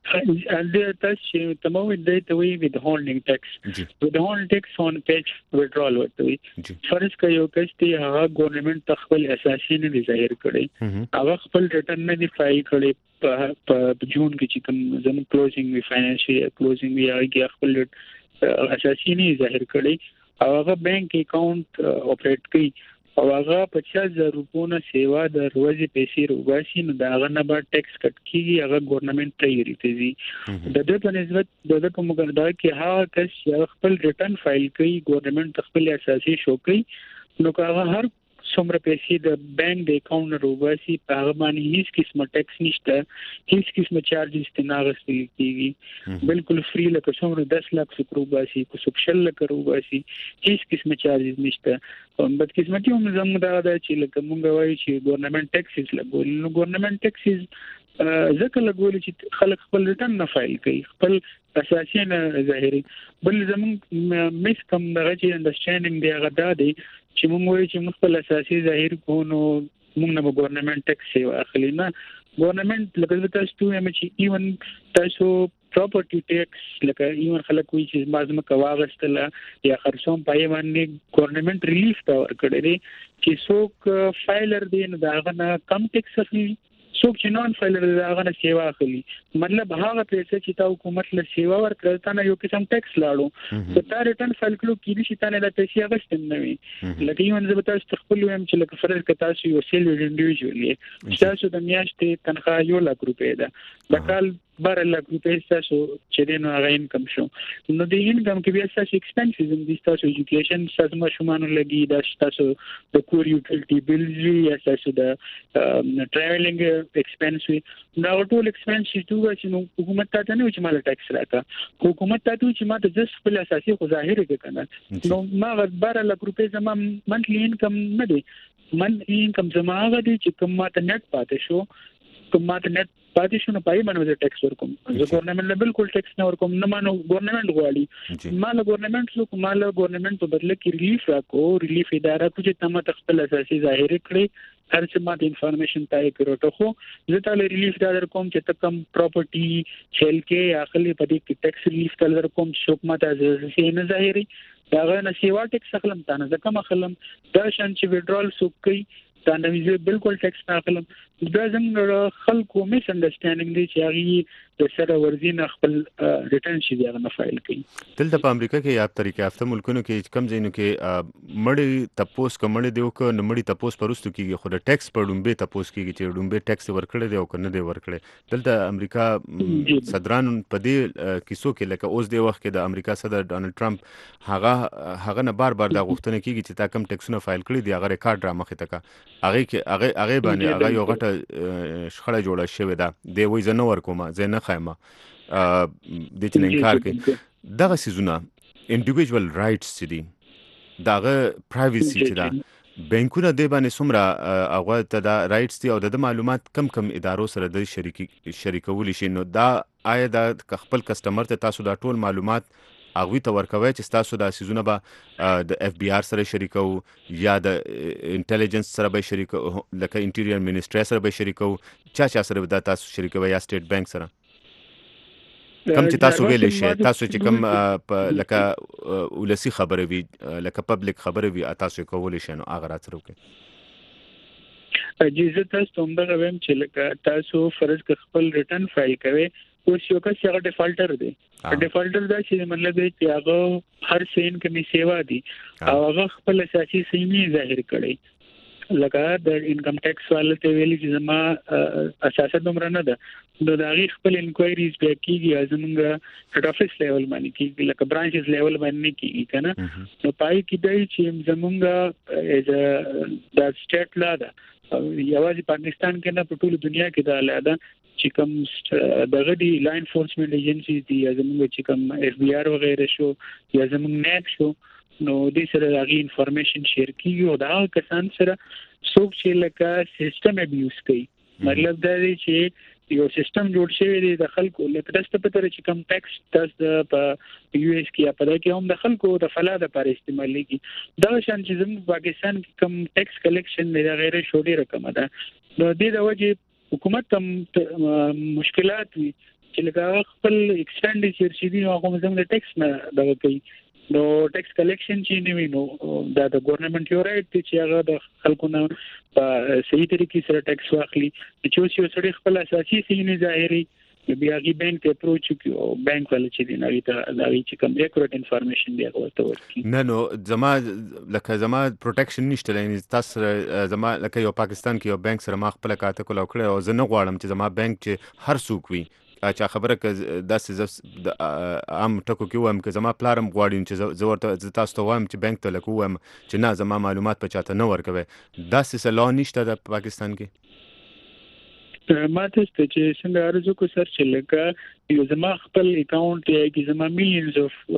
Speaker 4: the touch تمام the way with holding tax with holding tax on page withdrawal ورته وي فرض کړئ یو کس ته هغه ګورنمنت خپل اساسي نه ظاهر کړي هغه خپل ریټرن نه دی فایل کړي په جون کې چې کوم زموږ کلوزینګ وی فاینانشل کلوزینګ وی هغه خپل اساسي نه ظاهر کړي هغه بانک اکاؤنٹ اپریټ کوي او هغه 50,000 روپونه سیوا د ورځې پیسې روباسي نو دا هغه نه به ټیکس کټ کیږي هغه ګورنمنت ته ریټیزي د دې په نسبت د په مقدار کې هغه کس خپل ریټرن فایل کوي ګورنمنت خپل اساسي شو کوي نو هغه هر څومره پیسې د بانک د اکاؤنٹ روباسي په هغه باندې هیڅ قسمه ټیکس نشته هیڅ قسمه چارجز ته نه غوښتل کیږي بالکل فری لکه څومره 10 لک روباسي کو 16 لک روباسي هیڅ قسمه چارجز نشته او بد قسمتي هم زموږ دا چې لکه مونږ وایو چې ګورنمنت ټیکسز لګول نو ګورنمنت ټیکسز ځکه لګول چې خلک خپل ریټرن نه فایل کوي خپل اساسي نه ظاهري بل زموږ مس کم دغه چې انډرستانډینګ دی هغه دا دی چې موږ وایو چې موږ خپل اساسي ظاهر کوو نو موږ نه ګورنمنت ټیکس واخلي نه ګورنمنت لکه تاسو ته هم چې ایون تاسو پراپرټي ټیکس لکه ایون خلک وایي چې مازمه کواغستله یا خرڅوم پای باندې ګورنمنت ریلیف تا ورکړي دي چې څوک فایلر دی نو دا غنه کم ټیکس اخلي څوک چې نون فایلر دی هغه نه سیوا اخلي مطلب هغه پیسې چې تا حکومت له سیوا ورکړل تا نه یو قسم ټیکس لاړو ته تا ریټرن فایل کړو کیږي چې تا نه د پیسې اغستل نه وي لکه یو انځ به تاسو خپل ویم چې لکه فرض کړه تاسو یو سیل انډیویډوال تاسو د میاشتې تنخواه 1 لک روپۍ ده د کال 12 لک روپۍ تاسو چې دینو هغه انکم شو نو د انکم کې بیا تاسو ایکسپنسز هم دي تاسو ایجوکیشن تاسو ماشومان لګي دا تاسو د کور یوټیلیټي بیلز یا تاسو د ټراولینګ ایکسپنس وي دا ټول ایکسپنس چې نو حکومت ته نه چې مال ټیکس راکا حکومت ته چې ما د جس خپل اساسي خو ظاهر کنه نو ما 12 لک روپۍ زما منثلی انکم نه دی منثلی انکم زما هغه دی چې کوم ما ته نت پاتې شو کوم ما ته نت پاتې شو نو پای باندې ټیکس ورکوم زه ګورنمنت له بالکل ټیکس نه ورکوم نه مانو ګورنمنت غواړي مال ګورنمنت سو مال ګورنمنت په بدله کې ریلیف راکو ریلیف اداره کو چې تمه خپل اساسي ظاهر کړي هر څه ماته انفارمیشن تای کړو خو زه ته ریلیف در کوم چې تکم پراپرټي چل کې اخلي په دې کې ټیکس ریلیف تل در کوم چې ماته اساسي نه ظاهري دا غو سیوا ټیکس اخلم تا نه ځکه مخلم دا شان چې وډرال سو کوي دا نو بالکل ټیکس نه اخلم دا څنګه خلکو میس انډرستانډینګ دی چې هغه د سره ورزین خپل ریټرن شي دا نه فایل کوي
Speaker 3: دلته په امریکا کې یا طریقې افته ملکونو کې کم ځینو کې مړی تپوس کومړی دیو کو نو مړی تپوس پرستو کېږي خو د ټیکس په ډومبه تپوس کېږي چې ډومبه ټیکس ورکړي دی او کنه دی ورکړي دلته امریکا صدران په دې کیسو کې لکه اوس دی وخت کې د امریکا صدر ډانلډ ټرمپ هغه نه بار دا غوښتنه کېږي چې تا کم ټیکسونه فایل کړي دی هغه ریکارډ را مخې تکا هغه باندې هغه یو غټه شخړه جوړه شوې ده دی وای زنه ورکوم زه نه خایمه د چې انکار کوي دغه سيزونه انډیویډوال رائټس دي دغه پرایویسی چې دا بانکونه د باندې سمره هغه ته دا رائټس دي او د معلومات کم ادارو سره د شریکول شي نو دا آیا د خپل کسٹمر ته تاسو دا ټول معلومات اغوی ته ورکوي چې تاسو د سيزونه به د اف بي ار سره شریکو یا د انټيليجنس سره به شریکو لکه انټيريور منسټري سره به شریکو چا سره به تاسو شریکوي یا سټیټ بانک سره کم چې تاسو ویلې شي تاسو چې کم لکه ولسی خبره وي لکه پبلک خبره وي تاسو کولای شئ نو هغه راځو کې
Speaker 4: اجازه تاسو هم دا ویم چې لکه تاسو فرض ک خپل ریټرن فایل کوي اوس یو کس هغه ډیفالټر دی ډیفالټر دا چې مطلب دی چې هغه هر سین کمی سیوا دي او هغه خپل اساسي سیمې ظاهر کړي لکه د انکم ټیکس والا ته ویلي چې زما اساسا دومره نه ده نو دا غي خپل انکوایریز به کیږي زمونږ هډ افیس لیول باندې کیږي لکه برانچز لیول باندې کیږي کنه نو پای کې دی چې زمونږ از د سټیټ لا ده یوازې پاکستان کې نه په ټول دنیا کې دا لاده چې کوم دغه دی لا انفورسمنت ایجنسی دي زموږ چې کوم اف بي آر وغیرہ شو یا زموږ نیک شو نو دې سره هغه انفارمیشن شیر کیږي او دا کسان سره څوک چې لکه سیستم ابیوز کوي مطلب دا دی چې یو سیستم جوړ شوی دی د خلکو لکه داسته په تر چې کوم ټیکس تاسو په یو اس کې په دغه کې هم د خلکو د فلاده پر استعمال کیږي دا شان چې زموږ پاکستان کې کوم ټیکس کلیکشن نه غیر شوډي رقم ده نو دې د وجه حکومت هم مشکلات وي چې لکه خپل ایکسپنډیچر چې دی هغه زموږ د ټیکس نه دغه کوي نو ټیکس کلیکشن چې نیوي نو دا د ګورنمنت یو رائټ چې هغه د خلکو نه په صحیح طریقې سره ټیکس واخلي چې یو سړي خپل اساسي سینې ظاهري بیا غي بانک اپروچ کیو بانک ول چې دی نو دا چې کوم اکورټ انفارمیشن دی ورته ورکړي
Speaker 3: نه زما پروټیکشن نشته لای تاسو زما لکه یو پاکستان کې یو بانک سره ما خپل کاته کول او کړو او زه نه غواړم چې زما بانک چې هر څوک وي چې خبره ک داسې عام ټکو کې وایم چې زما پلارم غواړي چې زه ورته تاسو ته وایم چې بانک ته لکوم چې نه زما معلومات په چاته نه ورکوي داسې سلا نشته د پاکستان کې
Speaker 4: ما ته چې څنګه ارزو کو سر چې لکه یو زما خپل اکاونټ دی چې زما میلیونز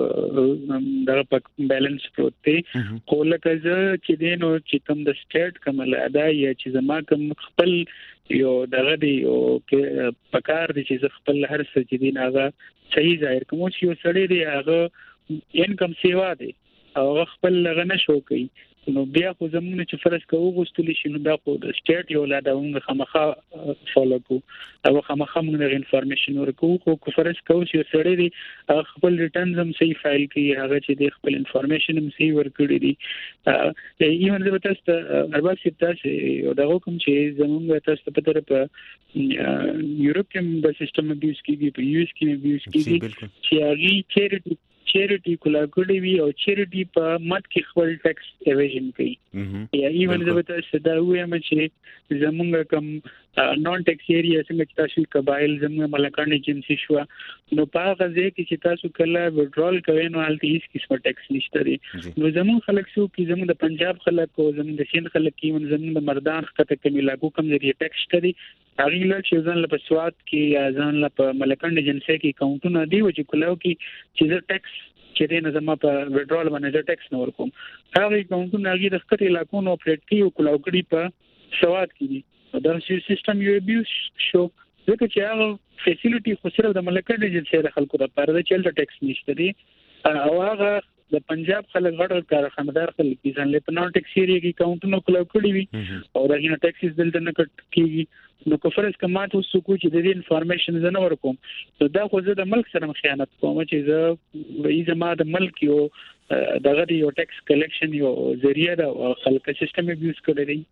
Speaker 4: اف دا بیلانس پروت دی خو لکه زه چې دینو چې کوم د سټیټ کوم ادا یا چې زما کوم خپل یو دغه دی او پکار دي چې خپل هر څه چې دین هغه صحیح ظاهر کوم چې یو سړی دی هغه انکم سیوا دی او خپل لغه نشو کوي نو بیا خو زمونږ چې فرض کوو غوښتل شي نو دا خو د سټیټ یو لا دا موږ خامخا فالو کو او خامخا موږ انفارمیشن ورکو خو فرض کوو چې سړی دی خپل ریټرنز هم صحیح فایل کوي هغه چې د خپل انفارمیشن هم صحیح ورکړي دي ایون زه تاسو ته ارباب سي تاسو دا کوم چې زمونږ تاسو په طرف یورپ کې د سیستم ابیوز کیږي په یو اس کې ابیوز کیږي چې هغه چیریټي کولاګړي وی او چیریټي په مت کې خپل ټیکس ایویژن کوي یا ایون زه به صدا وایم چې زمونږ کوم نون ټیکس ایریا څنګه چې تاسو قبایل زمونږ ملکان ایجنسی شو نو په هغه ځای کې چې تاسو کله وډرال کوئ نو هلته هیڅ قسمه ټیکس نشته دی نو زمونږ خلک شو کې زمونږ د پنجاب خلک او زمونږ د سیند خلک کې زمونږ د مردان خطه کې لاګو کم ذریعہ ټیکس کوي هغه له چې ځان له پسواد کې یا ځان له ملکان ایجنسی کې اکاونټونه دی چې کلاو کې چې ټیکس چې دې نه زما په وډرال باندې ټیکس نه ورکوم هغه اکاونټونه هغه د خپل علاقونو اپریټ کوي او کلاو کړي په سواد کې دا سیستم یو ابیوز شو ځکه چې هغه فیسیلیټي خو صرف د ملکان ایجنسی د خلکو لپاره د چلته ټیکس نشته دی او هغه د پنجاب خلک غړ کارخانه‌دار خلک دي ځان له پناه ټیکس یې کې اکاونټونو کلاو کړي وي او دا نه ټیکس دلته نه کټ کیږي نو کفرس کمات وسکو چې د دې انفارمیشن زنه ورکوم نو دا خو زه د ملک سره خیانت کوم چې زه زما د ملک یو دغه یو ټیکس کلیکشن یو ذریعہ د خلک سیستم ابیوز کړی دی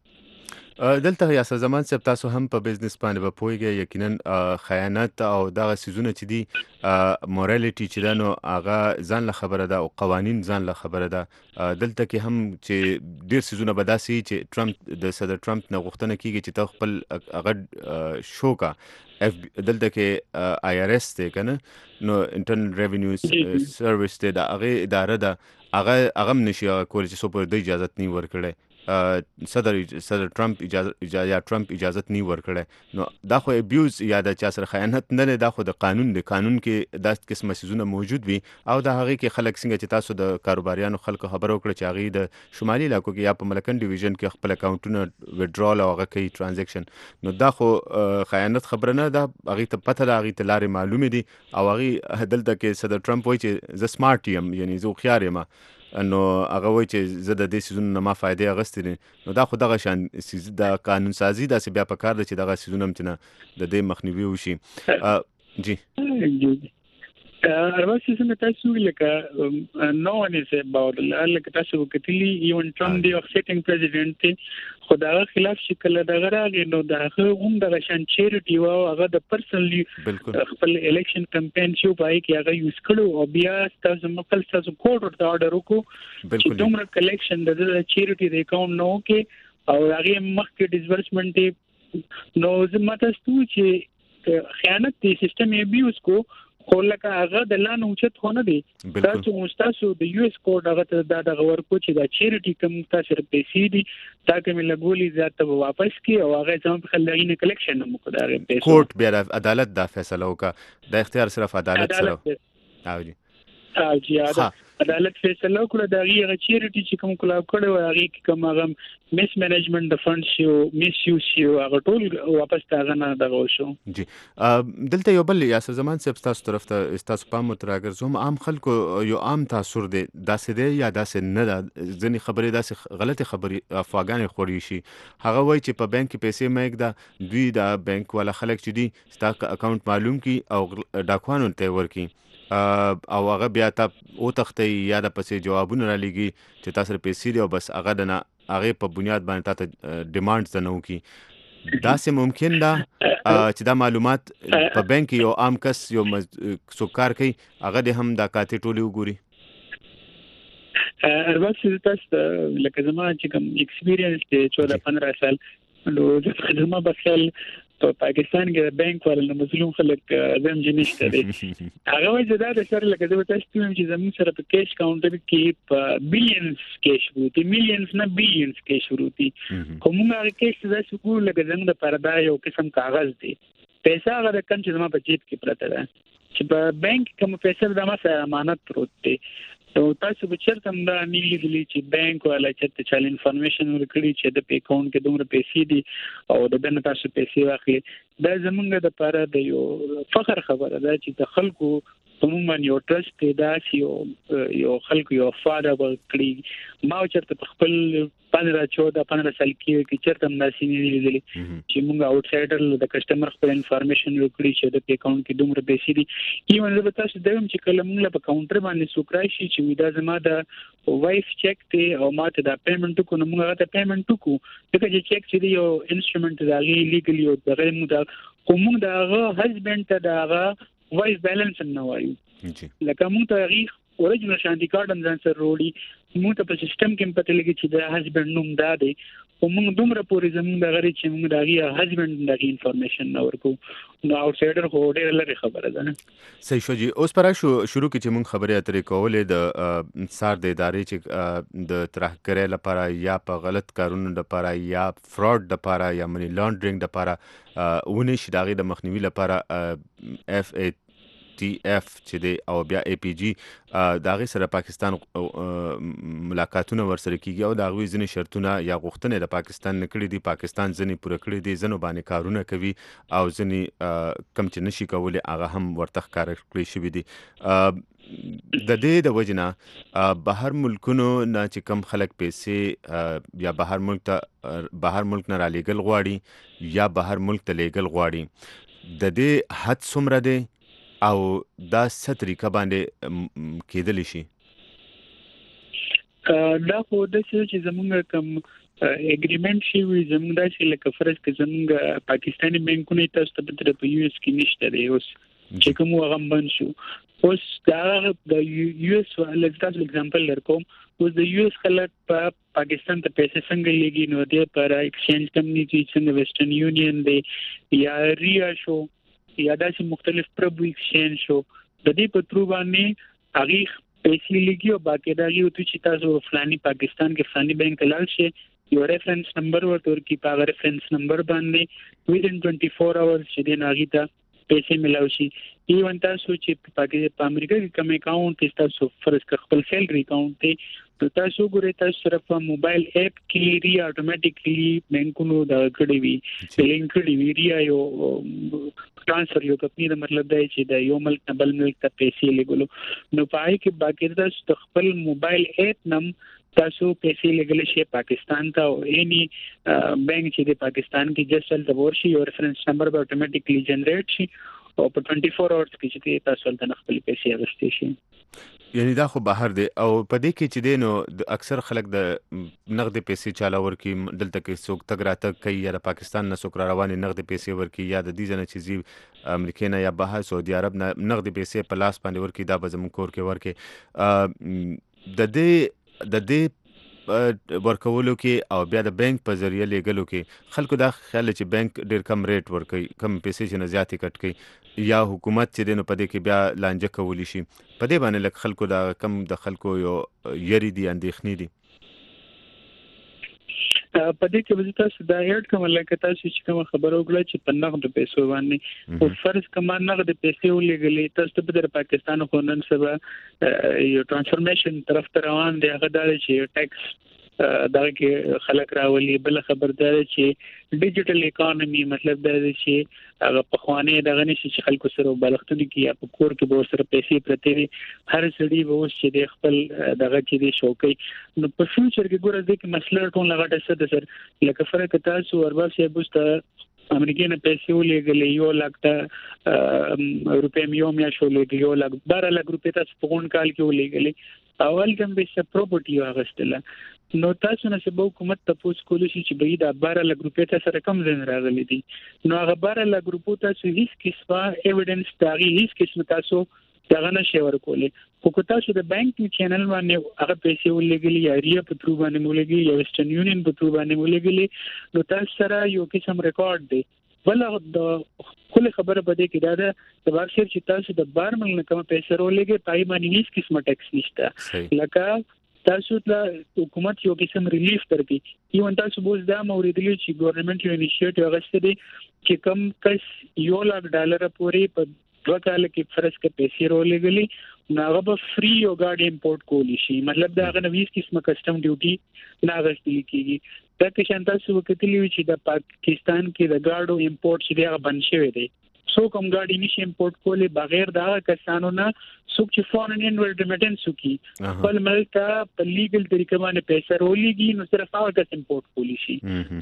Speaker 3: دلته یا زمان صاحب تاسو هم په بزنس باندې به پوهیږئ یقینا خیانت او دغه سيزونه چې دي مورالټي چې دنو هغه ځان له خبره ده او قوانين ځان له خبره ده دلته کې هم چې ډیر سيزونه بداسي چې ټرمپ د صدر ټرمپ نه غوښتنه کیږي چې ته خپل هغه شوکا دلته کې آی آر ایس ته کنه نو انټرنل ریونیو سرویس ته د هغه اداره ده هغه نشي کولای چې سو په اجازه نه ورکړي صدر ټرمپ اجازه نه ورکړي نو دا خو ابیوز یا د چا سره خیانت نه دا خو د قانون کې داس قسمه سيزونه موجود وي او د هغه کې خلک څنګه چې تاسو د کاروباریانو خلکو خبرو کړ چې هغه د شمالي علاقو کې یا په ملکن ډیویژن کې خپل اکاونټونه وډرال او هغه کوي ترانزیکشن نو دا خو خیانت خبره نه ده هغه ته پته ده هغه ته لارې معلومه دي او هغه دلته کې صدر ټرمپ وایي چې ز سمارټ یم یعنی زه خيار یم نو هغه وایي چې زه د دې سيزونو نه ما فائدې اغستې نو دا خو دغه شان د قانون سازي دا بیا په کار ده چې دغه سيزونه متنه د دې مخنیوي وشي جی
Speaker 4: ارباب سيزونه تاسو لکه نو ون از اباوت لکه تاسو وکتلی ایون ټرمپ دی اف سیټینګ پریزیدنت خدای خلاف شکل دغه راغی نو دغه هم د شان چیریټي او هغه د پرسنلی خپل الیکشن کمپاین چې پای کې هغه یوز کړو او بیا تاسو مکل تاسو کوډ ورته آرډر وکړو چې دومره کلیکشن د چیریټي د اکاونټ نو کې او هغه مخکې ډیسبرسمنت نو زمته ستو چې خیانت دی سیستم یې بیوس کو خو لکه هغه د لانو اوچت خونه دی تاسو د یو اس کوډ هغه د ورکو چې دا چیریټي کم تاسو پیسې دي تا کوم لګولي ذاته واپس کی او هغه ځم په خلګینه کلیکشن مو کو دا پیسې
Speaker 3: کوټ بیا عدالت دا فیصله وکړه د اختیار صرف عدالت سره
Speaker 4: او جی عدالت فیصله وکړه دا غیره چیریټي چې کوم کلاو کړو هغه کوم هغه میس مینجمنت د فند شو میس یو شو هغه ټول واپس تاغه نه دغه شو
Speaker 3: جی دلته یو بل یاسر زمان صاحب تاسو طرف ته تاسو په متراګر زوم عام خلکو یو عام تاثر دی داسې دی یا داسې نه ده ځنی خبرې داسې غلطي خبرې افواګانې خوري شي هغه وایي چې په بانک کې پیسې مېګ دا دوی د بانک والا خلک چې دي سٹاک اکاونټ معلوم کی او ډاکوانو ته ورکی او هغه بیا او تختې یا د پسې جوابونه را لګي چې تاسو پیسې دی او بس هغه د هغه په بنیاد باندې تاسو ډیمانډز نه وکي دا سه ممکن ده چې دا معلومات په بانک یو عام کس یو څوکار کوي هغه د هم د کاته ټولي وګوري
Speaker 4: ارباب چې تاسو لکه زما چې کوم ایکسپیرینس دی 14-15 سال نو زما بخل په پاکستان کې بانک ولر مظلوم خلک زم جنشته دي هغه وایي دا د سره لکه زما تاسو چې زموږ سره په کیش کاونټر کې په بلینز کیش وروتي میلیونز نه بلینز کیش وروتي کومه هغه کیش د سکول لکه زموږ د پردا یو قسم کاغذ دی پیسې هغه د کم چې زما په جیب کې پراته ده چې په بانک کوم پیسې د ما سره امانت پروت دي نو تاسو به چرته هم دا نیلې چې بانک والا چې چل انفارمیشن ورکړي چې د اکاونټ کې دومره پیسې دي او د دنه تاسو پیسې واخلي دا زمونږ د لپاره د یو فخر خبره ده چې د خلکو عموما یو ټرست پیدا شي یو خلکو یو فاده ورکړي ما چرته خپل 15 سال کې چرته هم ناسي نه لیدلې چې موږ اوټسایډر د کسٹمر خپل انفارمیشن ورکړي چې د اکاونټ کې دومره پیسې دي ایون زه تاسو دغه چې کله موږ په کاونټر باندې سوکرای شي چې دا زما د وایف چیک ته او ماته د پیمنټ کو نو موږ ته پیمنټ کو دغه چې چیک چې یو انسټرومنت دغه لیګلی او دغه موږ دغه هسبند ته دغه وایس بیلانس نه وایو لکه موږ ته غیخ اوریجنل شانتي کارت هم ځان سره وروړي موږ ته په سیستم کې پته لګي چې د هسبند نوم دا دی او موږ دومره پورې زموږ د غری چې موږ دغه هسبند دغه انفارمیشن نو ورکو نو اوټسایډر خو ډېر لري خبره ده نه
Speaker 3: صحیح شو جی اوس پر شروع کې چې موږ خبرې اترې کولې د سار د ادارې چې د ترهګرۍ لپاره یا په غلط کارونو لپاره یا فراډ لپاره یا منی لانډرینګ لپاره ونی شي دغه د مخنیوي لپاره اف ای ټي اف چې دی او بیا ای پی جی دغه سره پاکستان ملاقاتونه ورسره کیږي او دغه ځینې شرطونه یا غوښتنې د پاکستان نکړي دي پاکستان ځینې پوره کړی دي ځنو باندې کارونه کوي او ځینې کم چې نشي کولای هغه هم ورته ښکار کړی شوی دي د دې د وجنه بهر ملکونو نه چې کم خلک پیسې یا بهر ملک نه را لېګل غواړي یا بهر ملک ته لېګل غواړي د دې حد څومره دی او دا څه طریقه باندې کېدلی شي
Speaker 4: دا خو د چې زمونږ کوم اګریمنت شي وي زمونږ د چې لکه فرض کې زمونږ پاکستاني بانکونه تاسو ته په یو اس کې نشته دی اوس چې کوم هغه بند شو اوس دا د یو اس لکه اگزامپل لرکوم اوس د یو اس خلک په پاکستان ته پیسې څنګه لګي نو د پر ایکسچینج کمیونټي څنګه ویسټرن یونین دی یا ریا شو یا داسې مختلف پربو ایکسچینج شو د دې په ترو باندې هغه پیسې لګي او باقاعده یو چې تاسو فلاني پاکستان کې فلاني بانک لاړ شئ یو ریفرنس نمبر ورته کی په ریفرنس نمبر باندې within 24 hours چې د ناغیتا پیسې ملاوي شي ایون تاسو چې په امریکا کې کوم اکاونټ تاسو فرض کړ خپل سیلري اکاونټ ته تاسو ګورئ تاسو سره په موبایل اپ کې ری اتوماتیکلی بانکونو دا کړی وي لینک کړی وي ری یو ټرانسفر یو کپنی دا مطلب دی چې د یو ملک نه بل ملک ته پیسې لګولو نو پای کې باقاعده تاسو خپل موبایل اپ نم تاسو پیسې لګل شي پاکستان ته او اني بانک چې د پاکستان کې جسل د ورشي یو ریفرنس نمبر به اتوماتیکلی جنریټ شي او په 24 اورز کې چې تاسو ته خپل پیسې اغستې شي
Speaker 3: یعنی دا خو بهر دی او په دې کې چې دی نو د اکثر خلک د نغدې پیسې چاله ورکي دلته کې څوک تګ راتګ کوي یا د پاکستان نه څوک را روانې نغدې پیسې ورکي یا د دې ځای نه چې ځي امریکې نه یا بهر سعودي عرب نه نغدې پیسې په لاس باندې ورکي دا به زموږ کور کې ورکي د دې ورکولو کې او بیا د بانک په ذریعہ لیږلو کې خلکو دا خیال چې بانک ډیر کم ریټ ورکوي کم پیسې چې نه زیاتې کټ کوي یا حکومت چې دی نو په دې کې بیا لانجه کولی شي په دې باندې لکه خلکو دا کم د خلکو یو یری دي اندېښنې دي
Speaker 4: په دې کې به تاسو دا هیډ کوم لکه تاسو چې کوم خبرو وکړه چې په نغد پیسو باندې او فرض کما نغد پیسې ولګلې تاسو په پاکستان خو نن سبا یو ترانسفورمیشن طرف ته روان دی هغه دا چې ټیکس دا کې خلک راولي بل خبردار چې ډیجیټل اکانومي مطلب دا دی چې هغه په خوانې دغه نشي چې خلکو سره بلختونی کې یا په کور کې به سره پیسې پرته هر سړي به اوس چې د خپل دغه کې دی شوکې نو په فیوچر کې ګوره دې کې مسله ټول لغټه څه ده سر لکه فرق تاسو ارباب صاحب واست امریکای نه پیسې ولېږلې 1 لک روپې یو میاشت ولېږلې 1 لک 12 لک روپې تاسو په اون کال کې ولېږلې اول کوم به څه پراپرټي واغستله نو تاسو نه سبا حکومت تاسو کولای شي چې به دا 12 لک روپې تاسو رقم زین راغلي دي نو هغه 12 لک روپې تاسو هیڅ قسمه ایویډنس تاغي هیڅ قسمه تاسو دغه نشي ورکولې خو تاسو د بانکینګ چینل باندې هغه پیسې ولګلې یا ریه په ترو باندې ولګلې یا ویسټرن یونین په ترو باندې ولګلې نو تاسو سره یو قسم ریکارډ دی بل د کله خبره بده کې دا د واکسر چې تاسو د بار ملک کوم پیسې ولګي پای باندې هیڅ قسمه ټیکس نشته لکه تاسو ته حکومت یو قسم ریلیف درکې یو تاسو بوز دا موریدلی چې ګورنمنت یو انیشیټیو غوښته دي چې کم کس $1 لک پورې په 2 کال کې فرض کې پیسې ورولېږلي ناغه به فری یو ګاډي امپورټ کولی شي مطلب دا غو 20 قسمه کسٹم ډیوټي ناغستل کیږي دا کې شانتا سو وکټلی چې د پاکستان کې د ګاډو امپورټ چې دا بند شوی دی سو کوم ګاډي نشي امپورټ کولی بغیر دا کسانو نه سو چې فورن انویل ریمیټنس وکي بل ملک په لیګل طریقه باندې پیسې ورولېږي نو صرف هغه کس امپورټ کولی شي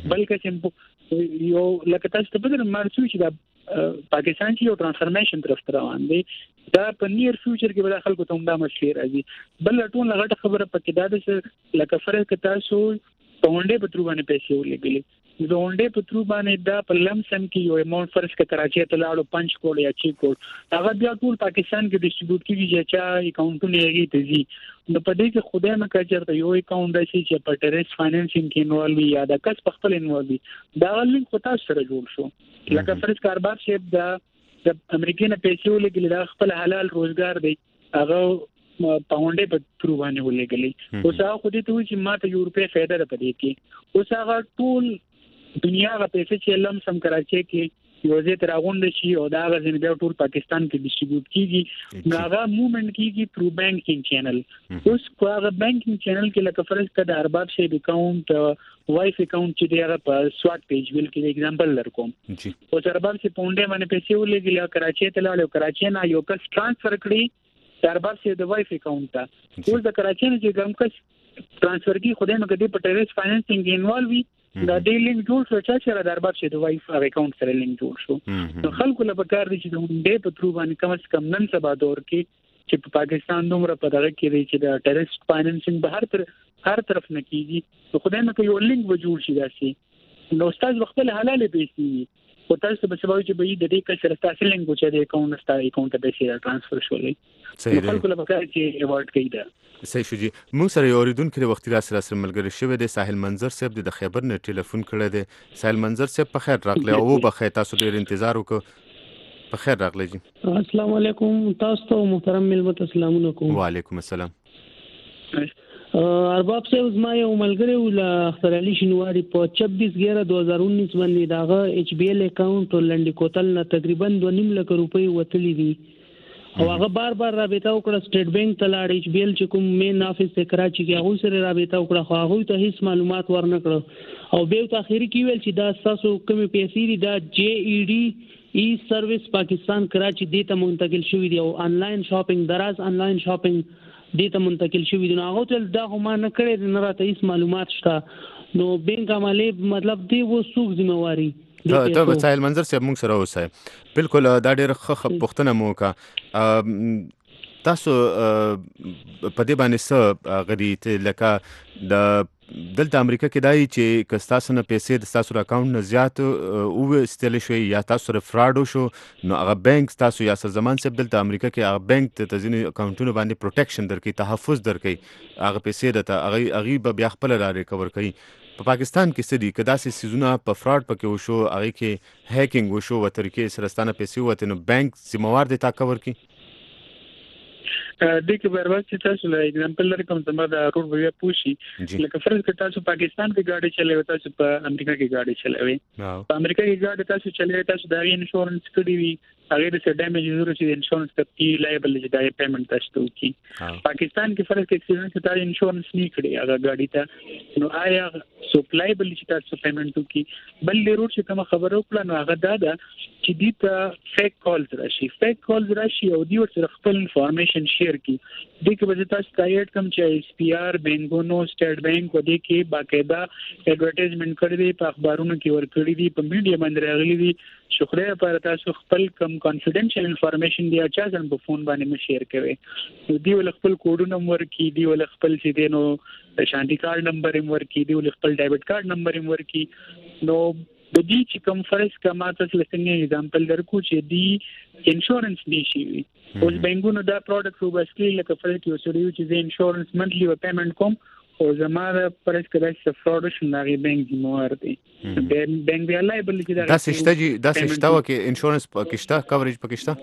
Speaker 4: بلکې یو لکه تاسو ته بدر مرسو چې دا پاکستان کې یو ترانسفورمیشن طرف ته روان دی دا په نیر فیوچر کې به خلکو ته هم دا مشکل راځي بل ټول لغټه خبره پکې دا ده لکه فرض ک تاسو په ونډه په ترو باندې پیسې ولګلې د ونډه په ترو باندې دا په لمسم کې یو اماونټ فرض ک کراچي ته لاړو 5 کوډ یا 6 کوډ هغه بیا ټول پاکستان کې ډیسټریبیوټ کیږي چې اکاونټونه یې تیزي نو په دې کې خدای نه کچرته یو اکاونټ راشي چې په ټیرس فاینانسینګ کې انوالو یا د کس په خپل انوالو دا لینک خو تاسو سره جوړ شو لکه فرض کاربار شپ د امریکای نه پیسې ولګل دا خپل حلال روزګار دی هغه پاونډې په ترو باندې ولګلې اوس هغه خو دې ته چې ماته یورپی فائدہ ده پدې کې اوس هغه ټول دنیا غا پیسې چې لم سم کراچي کې یو ځای تر غونډ شي او دا غزن بیا ټول پاکستان کې ډیسټریبیوټ کیږي ناغه موومېنټ کیږي تھرو بانکینګ چینل اوس هغه بانکینګ چینل کې لکه فرض کړه د ارباب شي اکاونټ وایف اکاونټ چې دی هغه په سوات پیج ویل کې example درکوم او ارباب شي پونډه باندې پیسې ولګي کراچي ته لاړ کراچي نه یو کس ټرانسفر کړی ارباب شي د وایف اکاونټ ته اوس د کراچي نه چې کوم کس ټرانسفر کی خدای مګ دې په ټیرس فاینانسینګ انوالوي دا د لینک جوړ شو چې د ارباب شي د وایف اکاونټ سره لینک جوړ شو نو خلکو له پکار دي چې د دې په ترو باندې کم از کم نن سبا دور کې چې په پاکستان دومره په دغه کې دی چې د ټیرس فاینانسینګ به هر طرف نه کیږي نو خدای مګ یو لینک به جوړ شي داسي نو استاد خپل حلال پیسې او تاسو به سبا چې به د دې کسر تاسو لینک چې د اکاونټ ستا اکاونټ ته پیسې ټرانسفر شولې صحیح خلکو له پکار چې ایوارډ کیده
Speaker 3: صحیح شو جی موږ سره یو اوریدونکو د وخت را سره ملګری شوی دی ساحل منظر صاحب د خیبر نه ټلیفون کړی دی ساحل منظر صاحب په خیر راغلی او په خیر تاسو ډیر انتظار وکړو په خیر راغلی جی
Speaker 5: السلام علیکم تاسو ته محترم ملمت السلام علیکم
Speaker 3: وعلیکم السلام
Speaker 5: ارباب صاحب زما یو ملګری ول اختر علي شنواری په 26/11/2019 باندې داغه ایچ بی ایل اکاونټ لنډی کوتل نه تقریبا 2.5 لک روپۍ وتلی دي او هغه بار رابطه وکړه سټیټ بانک ته لاړ ایچ بی ایل چې کوم مین افیس ته کراچي کې هغه سره رابطه وکړه خو هغه ته هیڅ معلومات ورنکړه او به ته اخیری کې ویل چې دا تاسو کوم پیسې دي دا جی ای ډی ای سرویس پاکستان کراچي دې ته منتقل شوی دی او انلاین شاپینګ دراز انلاین شاپینګ دې ته منتقل شوی دی نو هغه ته دا هم نه کړی نه راته هیڅ معلومات شته نو بانک عملی مطلب دی و څوک ذمہواری
Speaker 3: ته وسایل منظر صاحب موږ سره اوسه بالکل دا ډېر ښه پوښتنه مو کا تاسو په دې باندې څه غري ته لکه د دلته امریکا کې دای چې کستاسو نه پیسې د تاسو اکاونټ نه زیات او استل شوی یا تاسو سره فراډ شو نو هغه بانک تاسو یا سر زمان سب دلته امریکا کې هغه بانک ته ځینې اکاونټونو باندې پروټیکشن درکې تحفظ درکې هغه پیسې دته هغه بیا خپل را ریکور کوي په پاکستان کې سدي کدا سي سيزونه په فراډ پکې وشو هغه کې هیکینګ وشو و طریقې سرستانه پیسې وته نو بانک ذمہوار دي تا کور کی
Speaker 4: د کې برابر چې تاسو له اگزامپل لري کوم څه د روډ ویا پوشي لکه فرض کړه تاسو پاکستان کې گاډي چلوي تاسو په امریکا کې گاډي چلوي په امریکا کې گاډي تاسو چلوي تاسو د انشورنس کړی وي هغه د ډیمیج ضرورت چې انشورنس ته پی لایبل چې د پیمنٹ تاسو کوي پاکستان کې فرض کې اکسیډنټ ته انشورنس نه کړی هغه گاډي ته نو آیا سپلای بل چې تاسو پیمنٹ کوي بل روډ چې کوم خبرو کړه نو هغه دا چې دې ته فیک کالز راشي او دی ورته خپل انفارمیشن شیر کی د کې به تاسو تایید کوم چې اس پی آر بینګونو سټیټ بانک و دې کې باقاعده ایڈورټایزمنٹ کړی دی په اخبارونو کې ورکړی دی په میډیا باندې راغلي دي شکریہ پر تاسو خپل کم کانفیډنشل انفارمیشن دی اچھا ځن په فون باندې مې شیر کوي دی ول خپل کوډ نمبر کې دی ول خپل چې دینو شانتي کارت نمبر هم ورکی دی ول خپل ډیبټ کارت نمبر هم ورکی نو د دې چې کوم فرض کما تاسو لسنګ اگزامپل درکو چې دی انشورنس دی شي اوس بینګونو دا پروډکټ وباسکلی لکه فرض کې وسړي چې انشورنس منتلی و پیمنٹ کوم او زماره فرض کړه چې فراډ شناري بانک موار دی بانک بیا لایبل چې
Speaker 3: دا سشته وکي انشورنس پاکستان کوریج پاکستان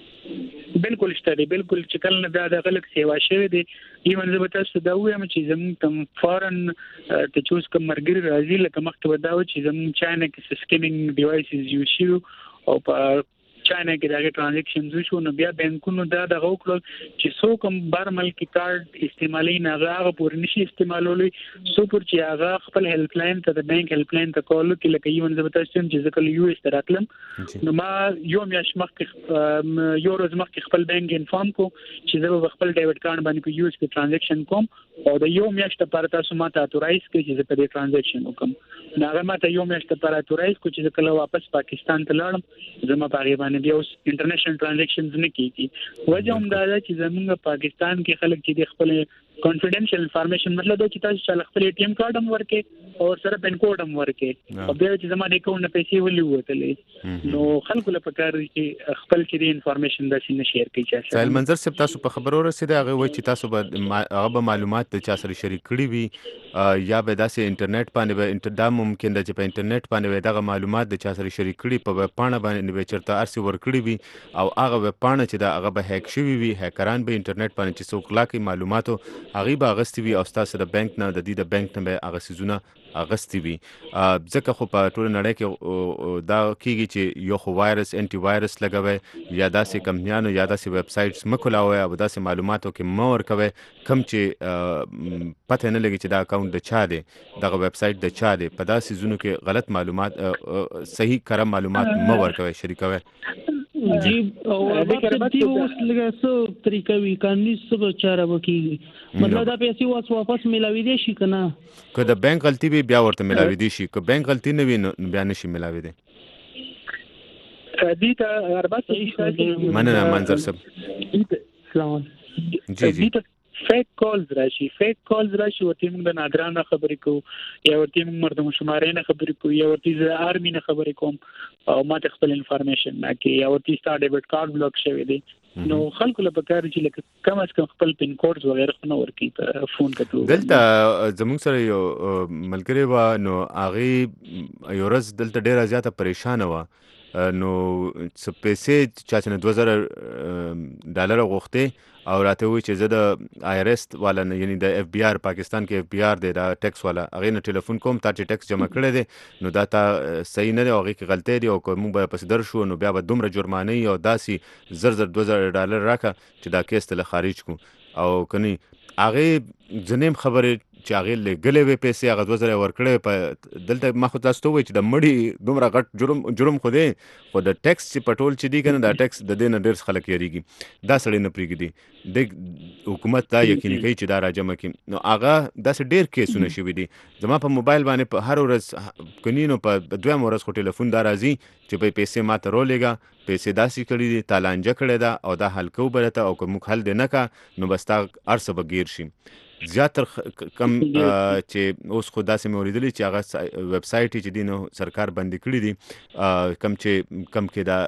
Speaker 4: بالکل شته بالکل چې کله نه دا غلط سیوا شوی دی ایون زه به تاسو دا وایم چې زموږ تم فورن ته چوز کوم مرګري راځي لکه مخکې دا و چې زموږ چاینا کې سکینینګ ډیوایسز یو شي او په چاینا کې دا ټرانزیکشنز شو نو بیا بانکونو دا دغه وکړل چې سو کوم بار ملک کارت استعمالي نه هغه پور نشي استعمالولي سو پر چې هغه خپل هیلپ لاین ته د بانک هیلپ لاین ته کول کې لکه ایون زه به تاسو چې ځکه یو اس تراتلم نو ما یو میاش مخکې یو ورځ مخکې خپل بانک انفارم کو چې زه خپل ډیبټ کارت باندې په یو اس کې ټرانزیکشن کوم او د یو میاشت لپاره تاسو ماته اتورایز کړئ چې زه په دې ټرانزیکشن وکم ناغه ماته یو میاشت لپاره اتورایز کو چې کله واپس پاکستان ته لاړم زما په غیبانه بیا اوس انټرنیشنل ټرانزیکشنز نه کیږي وجه هم دا چې زموږ پاکستان کې خلک چې خپل کانفیډنشل انفارمیشن مطلب دا چې تاسو چې خپل اټی ایم کارت هم ورکې او سره پین کوډ هم ورکې او بیا چې زما د اکاونټ نه پیسې ولي وته نو خلکو له پکار چې خپل کې انفارمیشن د سینه شیر کوي چې
Speaker 3: سایل منظر سپ تاسو په خبرو رسیدای هغه وایي چې تاسو به هغه معلومات د چا سره شریک کړی وي یا به داسې انټرنیټ باندې به انټردا ممکن ده چې په انټرنیټ باندې دغه معلومات د چا سره شریک کړي په ویب پاڼه باندې به چرته ارسي ورکړي وي او هغه ویب پاڼه چې دا هغه به هیک شوی وي هیکران به انټرنیټ باندې چې څوک لاکي معلوماتو هغه به اغستی وي او تاسو د بانک نه د دې د بانک نه هغه سيزونه اغستی وي ځکه خو په ټول نړۍ کې دا کیږي چې یو خو وایرس انټي وایرس لګوي یا داسې کمپنیانو یا داسې ویب سایټس مکولاوي او داسې معلوماتو کې مور کوي کم چې پته نه لګي چې دا اکاونټ د چا دی دغه ویب سایټ د چا دی په داسې زونو کې غلط معلومات صحیح کره معلومات مو ورکوي شریکوي
Speaker 5: جی او هغه دی اوس لږه څه طریقه وی قانوني څه چاره وکړي مطلب دا پیسې واپس ملاوي دي شي کنه
Speaker 3: که د بانک غلطي وي بیا ورته ملاوي دي شي که بانک غلطي نه وي بیا نشي ملاوي دي
Speaker 4: دي ته اربعه
Speaker 3: مننه منظر صاحب
Speaker 4: سلام
Speaker 3: جی
Speaker 4: فیک کالز راشي ورته موږ د نادرانه خبرې کوو یا ورته موږ مرده شمارې نه خبرې کوو یا ورته ز آرمي نه خبرې کوم او ماته خپل انفارمیشن نه کې یا ورته ستا ډیبټ کارت بلاک شوی دی نو خلکو له پکار چې لکه کم از کم خپل پین کوډز وغیرہ خو نه ورکی په فون کتو
Speaker 3: دلته زموږ سره یو ملګری و نو هغه یو ورځ دلته ډیره زیاته پریشان و نو څه پیسې چا چې $2000 غوښته او راته وی چې زه د آی آر ایس والا نه یعنی د اف بی آر پاکستان کې اف بی آر دی دا ټیکس والا هغه نه ټلیفون کوم تا چې ټیکس جمع کړی دی نو دا تا صحیح نه دی هغه کې غلطی دی او کوم به پس در شو نو بیا به دومره جرمانه او داسي $2000 راکا چې دا کیس ته خارج کو او کني هغه ځنیم خبره چې هغه لګلې وې پیسې هغه 2000 ورکړې په دلته ما خو تاسو ته وایي چې د مړی دومره غټ جرم خو دی خو د ټیکس چې پټول چې دی کنه دا ټیکس د دې نه ډېر خلک یریږي دا سړی نه پریږدي د حکومت دا یقیني کوي چې دا راجمع کړي نو هغه داسې ډېر کیسونه شوي دي زما په موبایل باندې په هر ورځ کنینو په دویم ورځ خو ټلیفون دا راځي چې په پیسې ماته رولېږه پیسې داسې کړي دي تالانجه کړې ده او دا حل کو برته او کوم حل دی نه کا نو بس تا ارسه بغیر شي زیاتر کم چې اوس خو داسې مې اوریدلې چې هغه ویب سایټ چې دینو سرکار بند کړی دي کم کې دا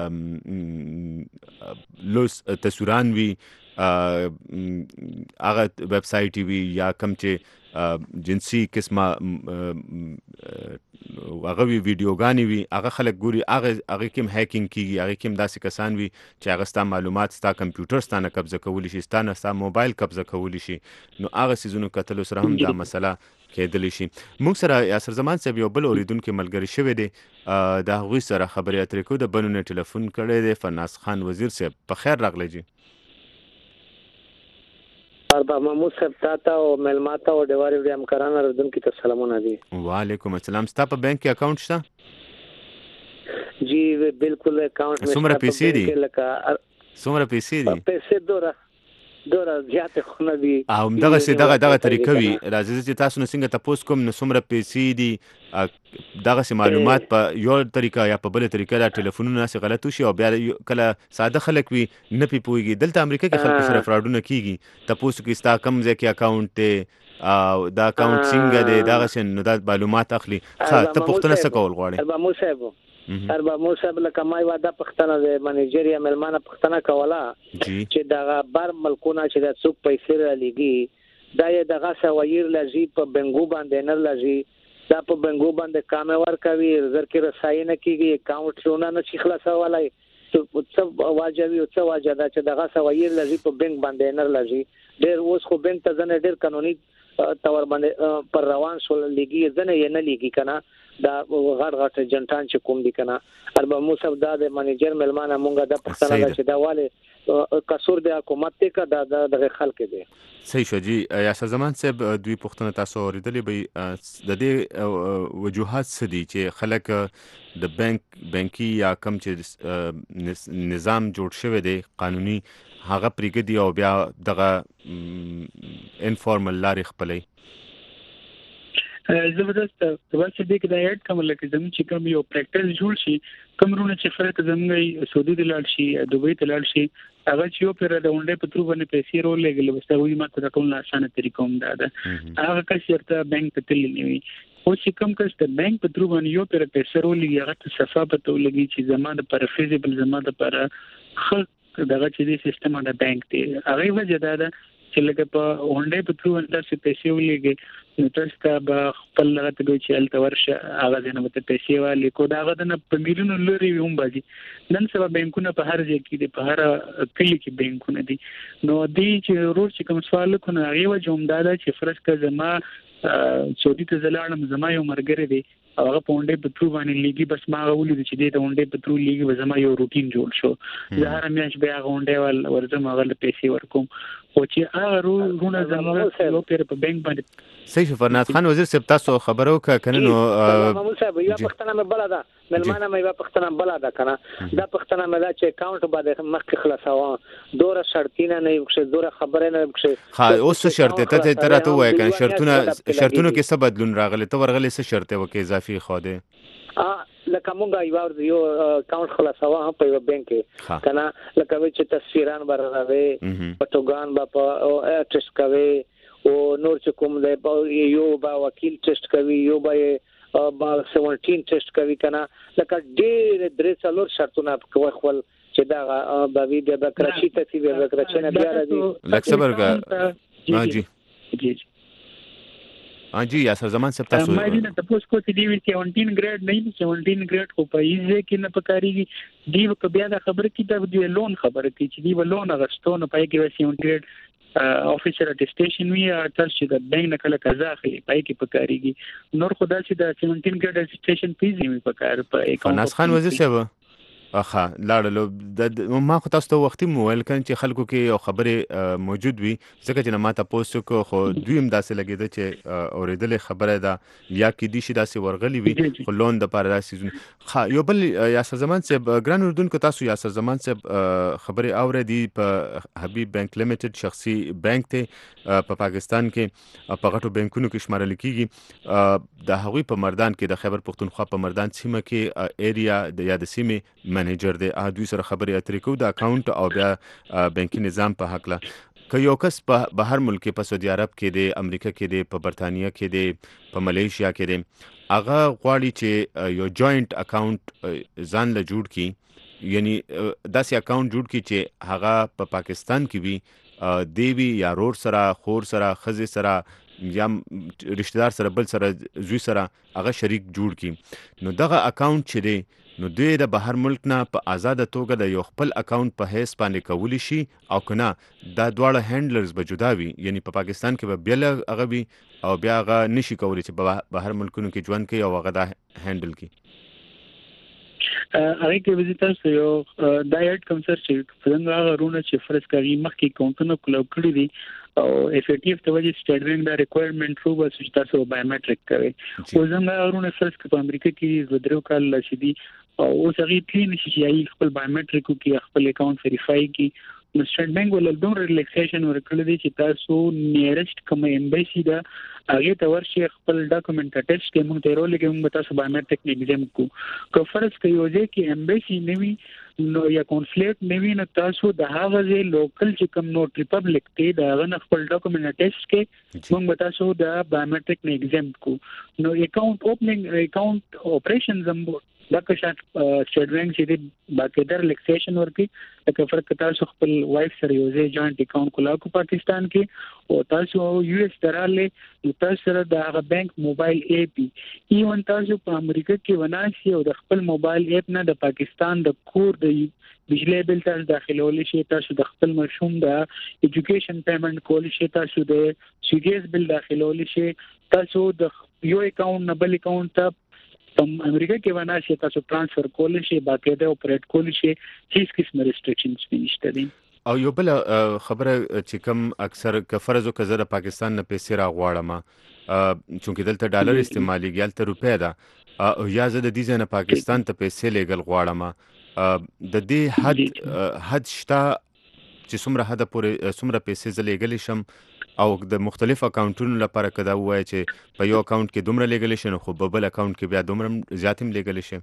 Speaker 3: لوس تصویران وی هغه ویب سایټ وی یا کم چې جنسي قسمه هغه ویډیوګانې وي هغه خلک ګوري هغه کوم هیکینګ کیږي هغه کوم داسې کسان وي چې هغه ستا معلومات ستا کمپیوټر ستانه قبضه کولی شي ستا موبایل قبضه کولی شي نو هغه سيزونو کتلو سره هم دا مسله کېدلی شي موږ سره یاسر زمان صاحب یو بل اوریدونکو ملګری شوی دی دا هغوی سره خبرې اترې کو د بنونه ټلیفون کړی دی فناس خان وزیر صاحب په خیر راغلی جی
Speaker 6: ارباب محمود صاحب تاته او ملماته او ډیواري وړي همکاران راځونکو ته سلامونه دي
Speaker 3: وعلیکم السلام ستا په بانک کې اکاونټ شته
Speaker 6: جی بالکل اکاونټ مې
Speaker 3: څومره پیسې دي
Speaker 6: پیسې دوره زیاته خو نه دي
Speaker 3: او دغه طریقه وي راځي چې تاسو نو څنګه تاسو کوم نو څومره پیسې دي دغه معلومات په یو طریقه یا په بل طریقه دا ټلیفونونه سره غلط وشي او بیا کله ساده خلک وي نه پیپويږي دلته امریکا کې خلک سره فرادونه کیږي تاسو کې ستا کم ځکه اکاونټ ته او دا اکاونټ څنګه دی دغه شن نو دا معلومات اخلي ته پښتنه څه کول غواړي
Speaker 6: ارباب موسی لکه ما یو دا پښتنه د منیجر یا ملمانه پښتنه کوله چې دا بار ملکونه چې د څوک پیسې را لګي دا یې دغه سویر لږی په بنګو باندې نه لږی دا په بنګو باندې کام ورکوي زر کې رسای نه کیږي اکاونټ شونه نه شي خلاصولای څه واجبي او څه واجب چې دغه سویر لږی په بنګ باندې نه لږی ډېر اوس خو بنګ ته ځنه ډېر قانوني تور باندې پر روان شول لګي ځنه یې نه لګي کنه دا غټ جنټان چې کوم دي کنه ارباب موسی دا د منیجر ملمانه مونږه د پښتنه چې دا والے قصور د حکومت ته دا د خلک دي
Speaker 3: صحیح شو جی یاسر زمان صاحب دوی پښتنه تاسو اوریدلې به د دې وجوهات څه دي چې خلک د بانکي یا کم چې نظام جوړ شوی دی قانوني هغه پریګدي او بیا دغه انفارمل لارې خپلې
Speaker 4: زبردست ورڅ دې کې دا اډ کوم لکه زموږ چې کوم یو پریکټیس جوړ شي کومرونه چې فرق زموږ سعودي د لاړ شي دوبۍ ته لاړ شي هغه چې یو پر د اونډې په تر باندې پیسې رولېږي بس دا وایي ماته ټول آسانه طریقو ده هغه کس یې بانک ته تللی وي او چې کوم کس د بانک په تر باندې یو پر پیسې رولېږي هغه ته صفه پته ولګي چې زماده پر فیزیبل زماده پر خلک دغه چې د سیستم د بانک دی هغه وجه ده چې لکه په اونډې په تر باندې څه پیسې ولېږي نو تاسو ته به خپل لغت دوی چې الته ورشه هغه نه مته پیسې والی کو دا غد نه په میلیونو لري هم باندې نن سبا بانکونه په هر ځای کې دي په هر کلی کې بانکونه دي نو دې چې ورور چې کوم سوال کو نه هغه وجه هم دا چې فرض کړه زما سعودي ته زلانم زما یو مرګره دی هغه پونډې په تر باندې لګي بس ما غوولې چې دې ته پونډې په تر لګي زما یو روټین جوړ شو زه هر میاش بیا غونډې ورزم هغه پیسې ورکوم او چې هغه رونه زموږ یو پیر په بانک باندې
Speaker 3: صحیح فرناز خان وزیر صاحب تاسو خبرو کنه نو
Speaker 6: محمود صاحب یو پښتنه مې بل ده ملمانه مې پښتنه بل ده کنه دا پښتنه مې دا چې اکاونټ باندې مخکې خلاصاوه دوره شرطینه نه یو څه دوره خبره نه یو څه
Speaker 3: ها اوس شرط ته ترته وای کنه شرطونه کې څه بدلون راغلی ته ورغلی څه شرط وکي اضافي خوده
Speaker 6: لکه مونږه یو اکاونټ خلاصاوه په یو بانک کې کنه لکه چې تصویران برابرې فوټوګان په ټیسټ کوي او نور چې کوم دی یو با وکیل ټیسټ کوي یو با 17 ټیسټ کوي کنه لکه ډېر درې څلور شرطونه کوي خپل چې دا باوی د بکرچی ته سی بکرچی نه بیا راځي
Speaker 3: لکه صبرګه جی جی یاسر زمان صاحب تاسو
Speaker 4: ما دې نه تاسو کو چې دی 17 ګریډ نه 17 ګریډ خو په ایزه کې نه پکاريږي دی بیا دا خبره کې دا دی لون خبره کې چې دی لون غشتونه پای کې 17 ګریډ افیسر اټیسټیشن وی تاسو چې د بانک نه کله قضا اخلي پای کې پکاريږي نور خدا چې د 17 ګریډ اټیسټیشن فیز یې پکار په
Speaker 3: فناس خان وزیر صاحب اخه لاړلو ما خو تاسو ته وختي مویل کړم چې خلکو کې یو خبره موجود وي ځکه چې ما تاسو کو خو دویم داسې لګیده چې اوریدل خبره ده یا کې دي شي داسې ورغلی وي خو لون د پاره داسې یو بل یاسر زمان صاحب ګران اردن کو تاسو یاسر زمان صاحب خبره اوریدي په حبیب بانک لیمیټډ شخصي بانک ته په پاکستان کې په غټو بانکونو کې شمارل کیږي د هغوی په مردان کې د خیبر پختونخوا په مردان سیمه کې ایریا د یاد سیمه منیجر دی دوی سره خبرې اترې کوو د اکاونټ او بیا بانکي نظام په حق له که یو کس په بهر ملک په سعودي عرب کې دی امریکا کې دی په برتانیا کې دی په ملیشیا کې دی هغه غواړي چې یو جوائنٹ اکاونټ ځان له جوړ کړي یعنی داسې اکاونټ جوړ کړي چې هغه په پاکستان کې وي دیوی یا رور سره خور سره خزي سره یا رشتہ دار سره بل سره زوی سره هغه شریک جوړ کړي نو دغه اکاونټ چې دی نو دوی د بهر ملک نه په آزاد توګه د یو خپل اکاونټ په هیڅ باندې کولی شي او کنه دا دواړه هینډلرز به جدا وي یعنی په پاکستان کې به بیل هغه وي او بیا هغه نشي کولی چې بهر ملکونو کې ژوند کوي او هغه دا هینډل کوي
Speaker 4: هغه کې وزیتاس یو ډایټ کمسر چې څنګه غرونه چې فرض کوي مخکې کاونټونه کلو کړی دي او اف ای ټی اف ته وجه سټیټ بانک دا ریکوایرمنٹ رو بس چې تاسو بایومټریک کوي او څنګه غرونه فرض په امریکا کې زدرو کال لشدي او سغي کلین شي چې خپل بایومټریک کې خپل اکاونټ ویریفای کی نو سټیټ بانک ول دوم ریلیکسیشن ورکړل دي چې تاسو نیرست کوم ایمبیسی دا هغه ته ورشي خپل ډاکومېنټ اٹیچ کې موږ ته رول کې موږ تاسو بایومټریک ایگزام کو که فرض کوي چې ایمبیسی نوي نو یا کونسلیټ نوي نو تاسو د هغه ځای لوکل چې کوم نوٹ ریپبلیک ته دا غن خپل ډاکومېنټ اٹیچ کې موږ تاسو د بایومټریک ایگزام کو نو اکاونټ اوپننګ اکاونټ اپریشن زمبو دا که شات سټیټ بانک چې باقاعده ریلیکسیشن ورکي لکه فرق تاسو خپل وایف سره یو ځای جوائنٹ اکاونټ کولا کو پاکستان کې او تاسو یو اس تراله تاسو سره د بانک موبایل ایپ ایون تاسو په امریکا کې وناسي او د خپل موبایل ایپ نه د پاکستان د کور د بجلی بل تاسو داخلول شي تاسو د خپل مشوم د ایجوکیشن پیمنٹ کول شي تاسو د سیګیس بل داخلول شي تاسو د یو اکاونټ نه بل اکاونټ ته په امریکا کې وناسي تاسو ترانسفر کول شي باقاعده اپریټ کول شي هیڅ قسم ریستریکشنز نشته دي
Speaker 3: او یو بل خبره چې کوم اکثر کفرزو کزره پاکستان نه پیسې راغواړم چونکه دلته ډالر استعمالي ګالته روپیا ده او یا زه د دې نه پاکستان ته پیسې لګل غواړم د دې حد شته چې څومره حد پورې څومره پیسې زلېګل شم او د مختلف اکاونټونو لپاره کدا وای چې په یو اکاونټ کې دومره لګل شي نو خو په بل اکاونټ کې بیا دومره زیاتیم لګل شي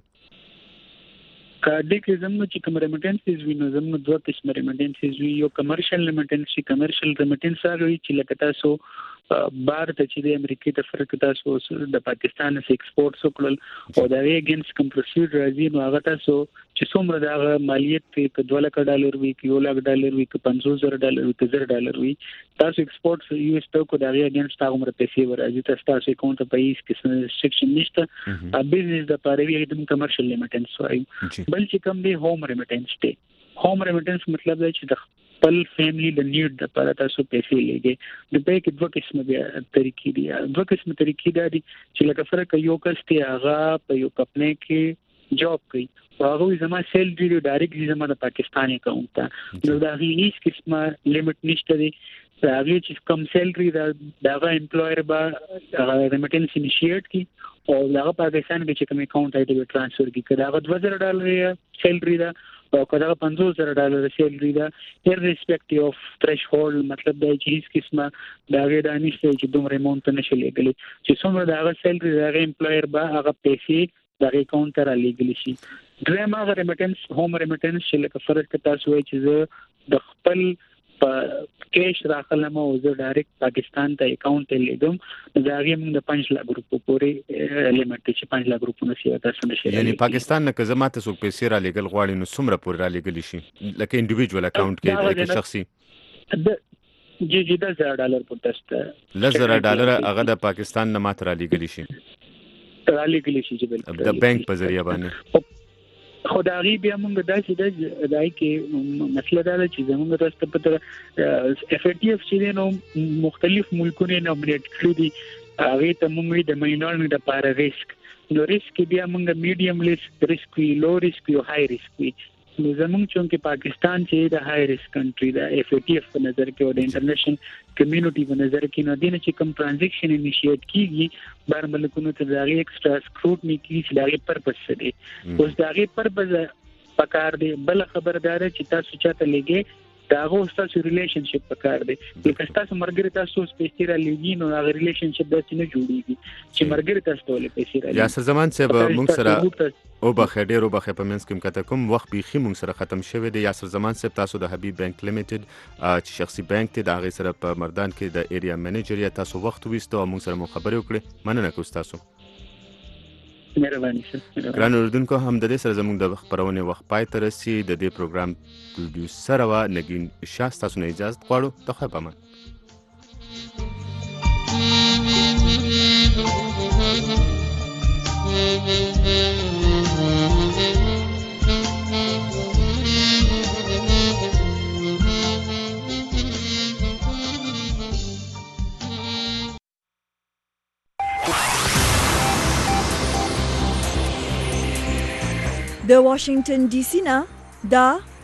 Speaker 4: کډې کې زموږ چې کوم ریمیټنسز وي نو زموږ دوه قسم ریمیټنسز وي یو کمرشل ریمیټنس کمرشل ریمیټنس هغه چې لکه تاسو بار ته چې د امریکای د فرق تاسو د پاکستان څخه ایکسپورټ وکړل او دا اگینست کوم پروسیډر راځي نو هغه تاسو چې څومره د مالیت په $2,00,000 وي کې $1,00,000 وي کې $50,000 وي کې $1,000 وي تاسو ایکسپورټ یو اس ته کو دا اگینست هغه عمر پیسې ورځي تاسو اکاونټ په هیڅ قسم ریستریکشن نشته بزنس د پاره وی د کمرشل ریمیټنس وایي بل چې کوم دی ہوم ریمیټنس دی ہوم ریمیټنس مطلب دی چې د خپل فیملی د نیډ لپاره تاسو پیسې لګي د بیک دوه قسمه طریقې دي دوه قسمه طریقې دي چې لکه فرق یو کس ته هغه په یو کمپنی کې جاب کوي هغه زما سیلری ډایرکټ زما د پاکستاني اکاونټ ته نو دا هیڅ قسمه لیمټ نشته دی هغه چې کم سیلری دا امپلویر با ریمیټنس انیشیټ کی او هغه پاکستان کې چې کوم اکاونټ ایډ ټرانسفر کی کړه هغه $2,000 سیلری دا او کله $50,000 سیلری دا irrespective of threshold مطلب دا چې هیڅ قسمه دا غیر انیشته چې دومره اماونټ نشي لګلی چې څومره دا هغه سیلری دا امپلویر با هغه پیسې دا اکاونټ ته را لګلی شي دریم هغه ریمیټنس ہوم ریمیټنس چې لکه فرض کړه تاسو وایي چې د خپل کیش راخلم او زه ډایرکټ پاکستان ته اکاونټ ته لګم دا هغه موږ د 5 لک روپو پورې لیمټ چې 5 لک روپو نشي تاسو نشي
Speaker 3: یعنی پاکستان نه که زماته څوک پیسې را لګل غواړي نو څومره پورې را لګل شي لکه انډیویډوال اکاونټ کې د شخصي
Speaker 4: جی $10,000 پر تاسو
Speaker 3: $10,000 هغه د پاکستان نه ماته را لګل شي چې د بانک په ذریعہ باندې
Speaker 4: خدایي بیا موږ داسې دای کې مسله دا چې زموږ تاسو په اف ای ټی اف چې نو مختلف ملکونه نومینیټ کړی دي هغه ته موږ د مینورټي د لپاره ریسک نو ریسک بیا موږ میډیم ریسک وی لو ریسک وی های ریسک وی نو زمونږ چونکه پاکستان چې د های ریسک کنټری دا FATF په نظر کې او د انټرنیشنل کمیونټي په نظر کې نو دینه چې کوم ټرانزیکشن انیشیټ کیږي بهر ملکونو ته دغه ایکسترا سکروټنی کیږي چې دغه پرپس څه دی اوس دغه پرپس پکار دی بل خبردار چې تاسو چاته لګي داغه تاسو ریلیشنشپ پکار دی لکه تاسو مرګري تاسو سپیشل لګي نو هغه ریلیشنشپ د څه نه جوړیږي چې مرګري تاسو ته ولې پیسې راځي
Speaker 3: یاسر زمان صاحب موږ سره او بخیر ډیر او بخیر په منځ کې کته کوم وخت بيخي موږ سره ختم شوه دی یاسر زمان صاحب تاسو د حبیب بانک لیمیټډ چې شخصي بانک ته د هغه سره په مردان کې د ایریا منیجر یا تاسو وخت وستو موږ سره خبرې وکړې مننه کوم تاسو
Speaker 4: مهرباني سره
Speaker 3: ګران اوردونکو هم د دې سره زموږ د خبرونه وخت پای ته رسي د دې پروګرام پروډوسر وا نگین شاه تاسو نه اجازه غواړو ته خو به
Speaker 1: د واشنگټن DC نه دا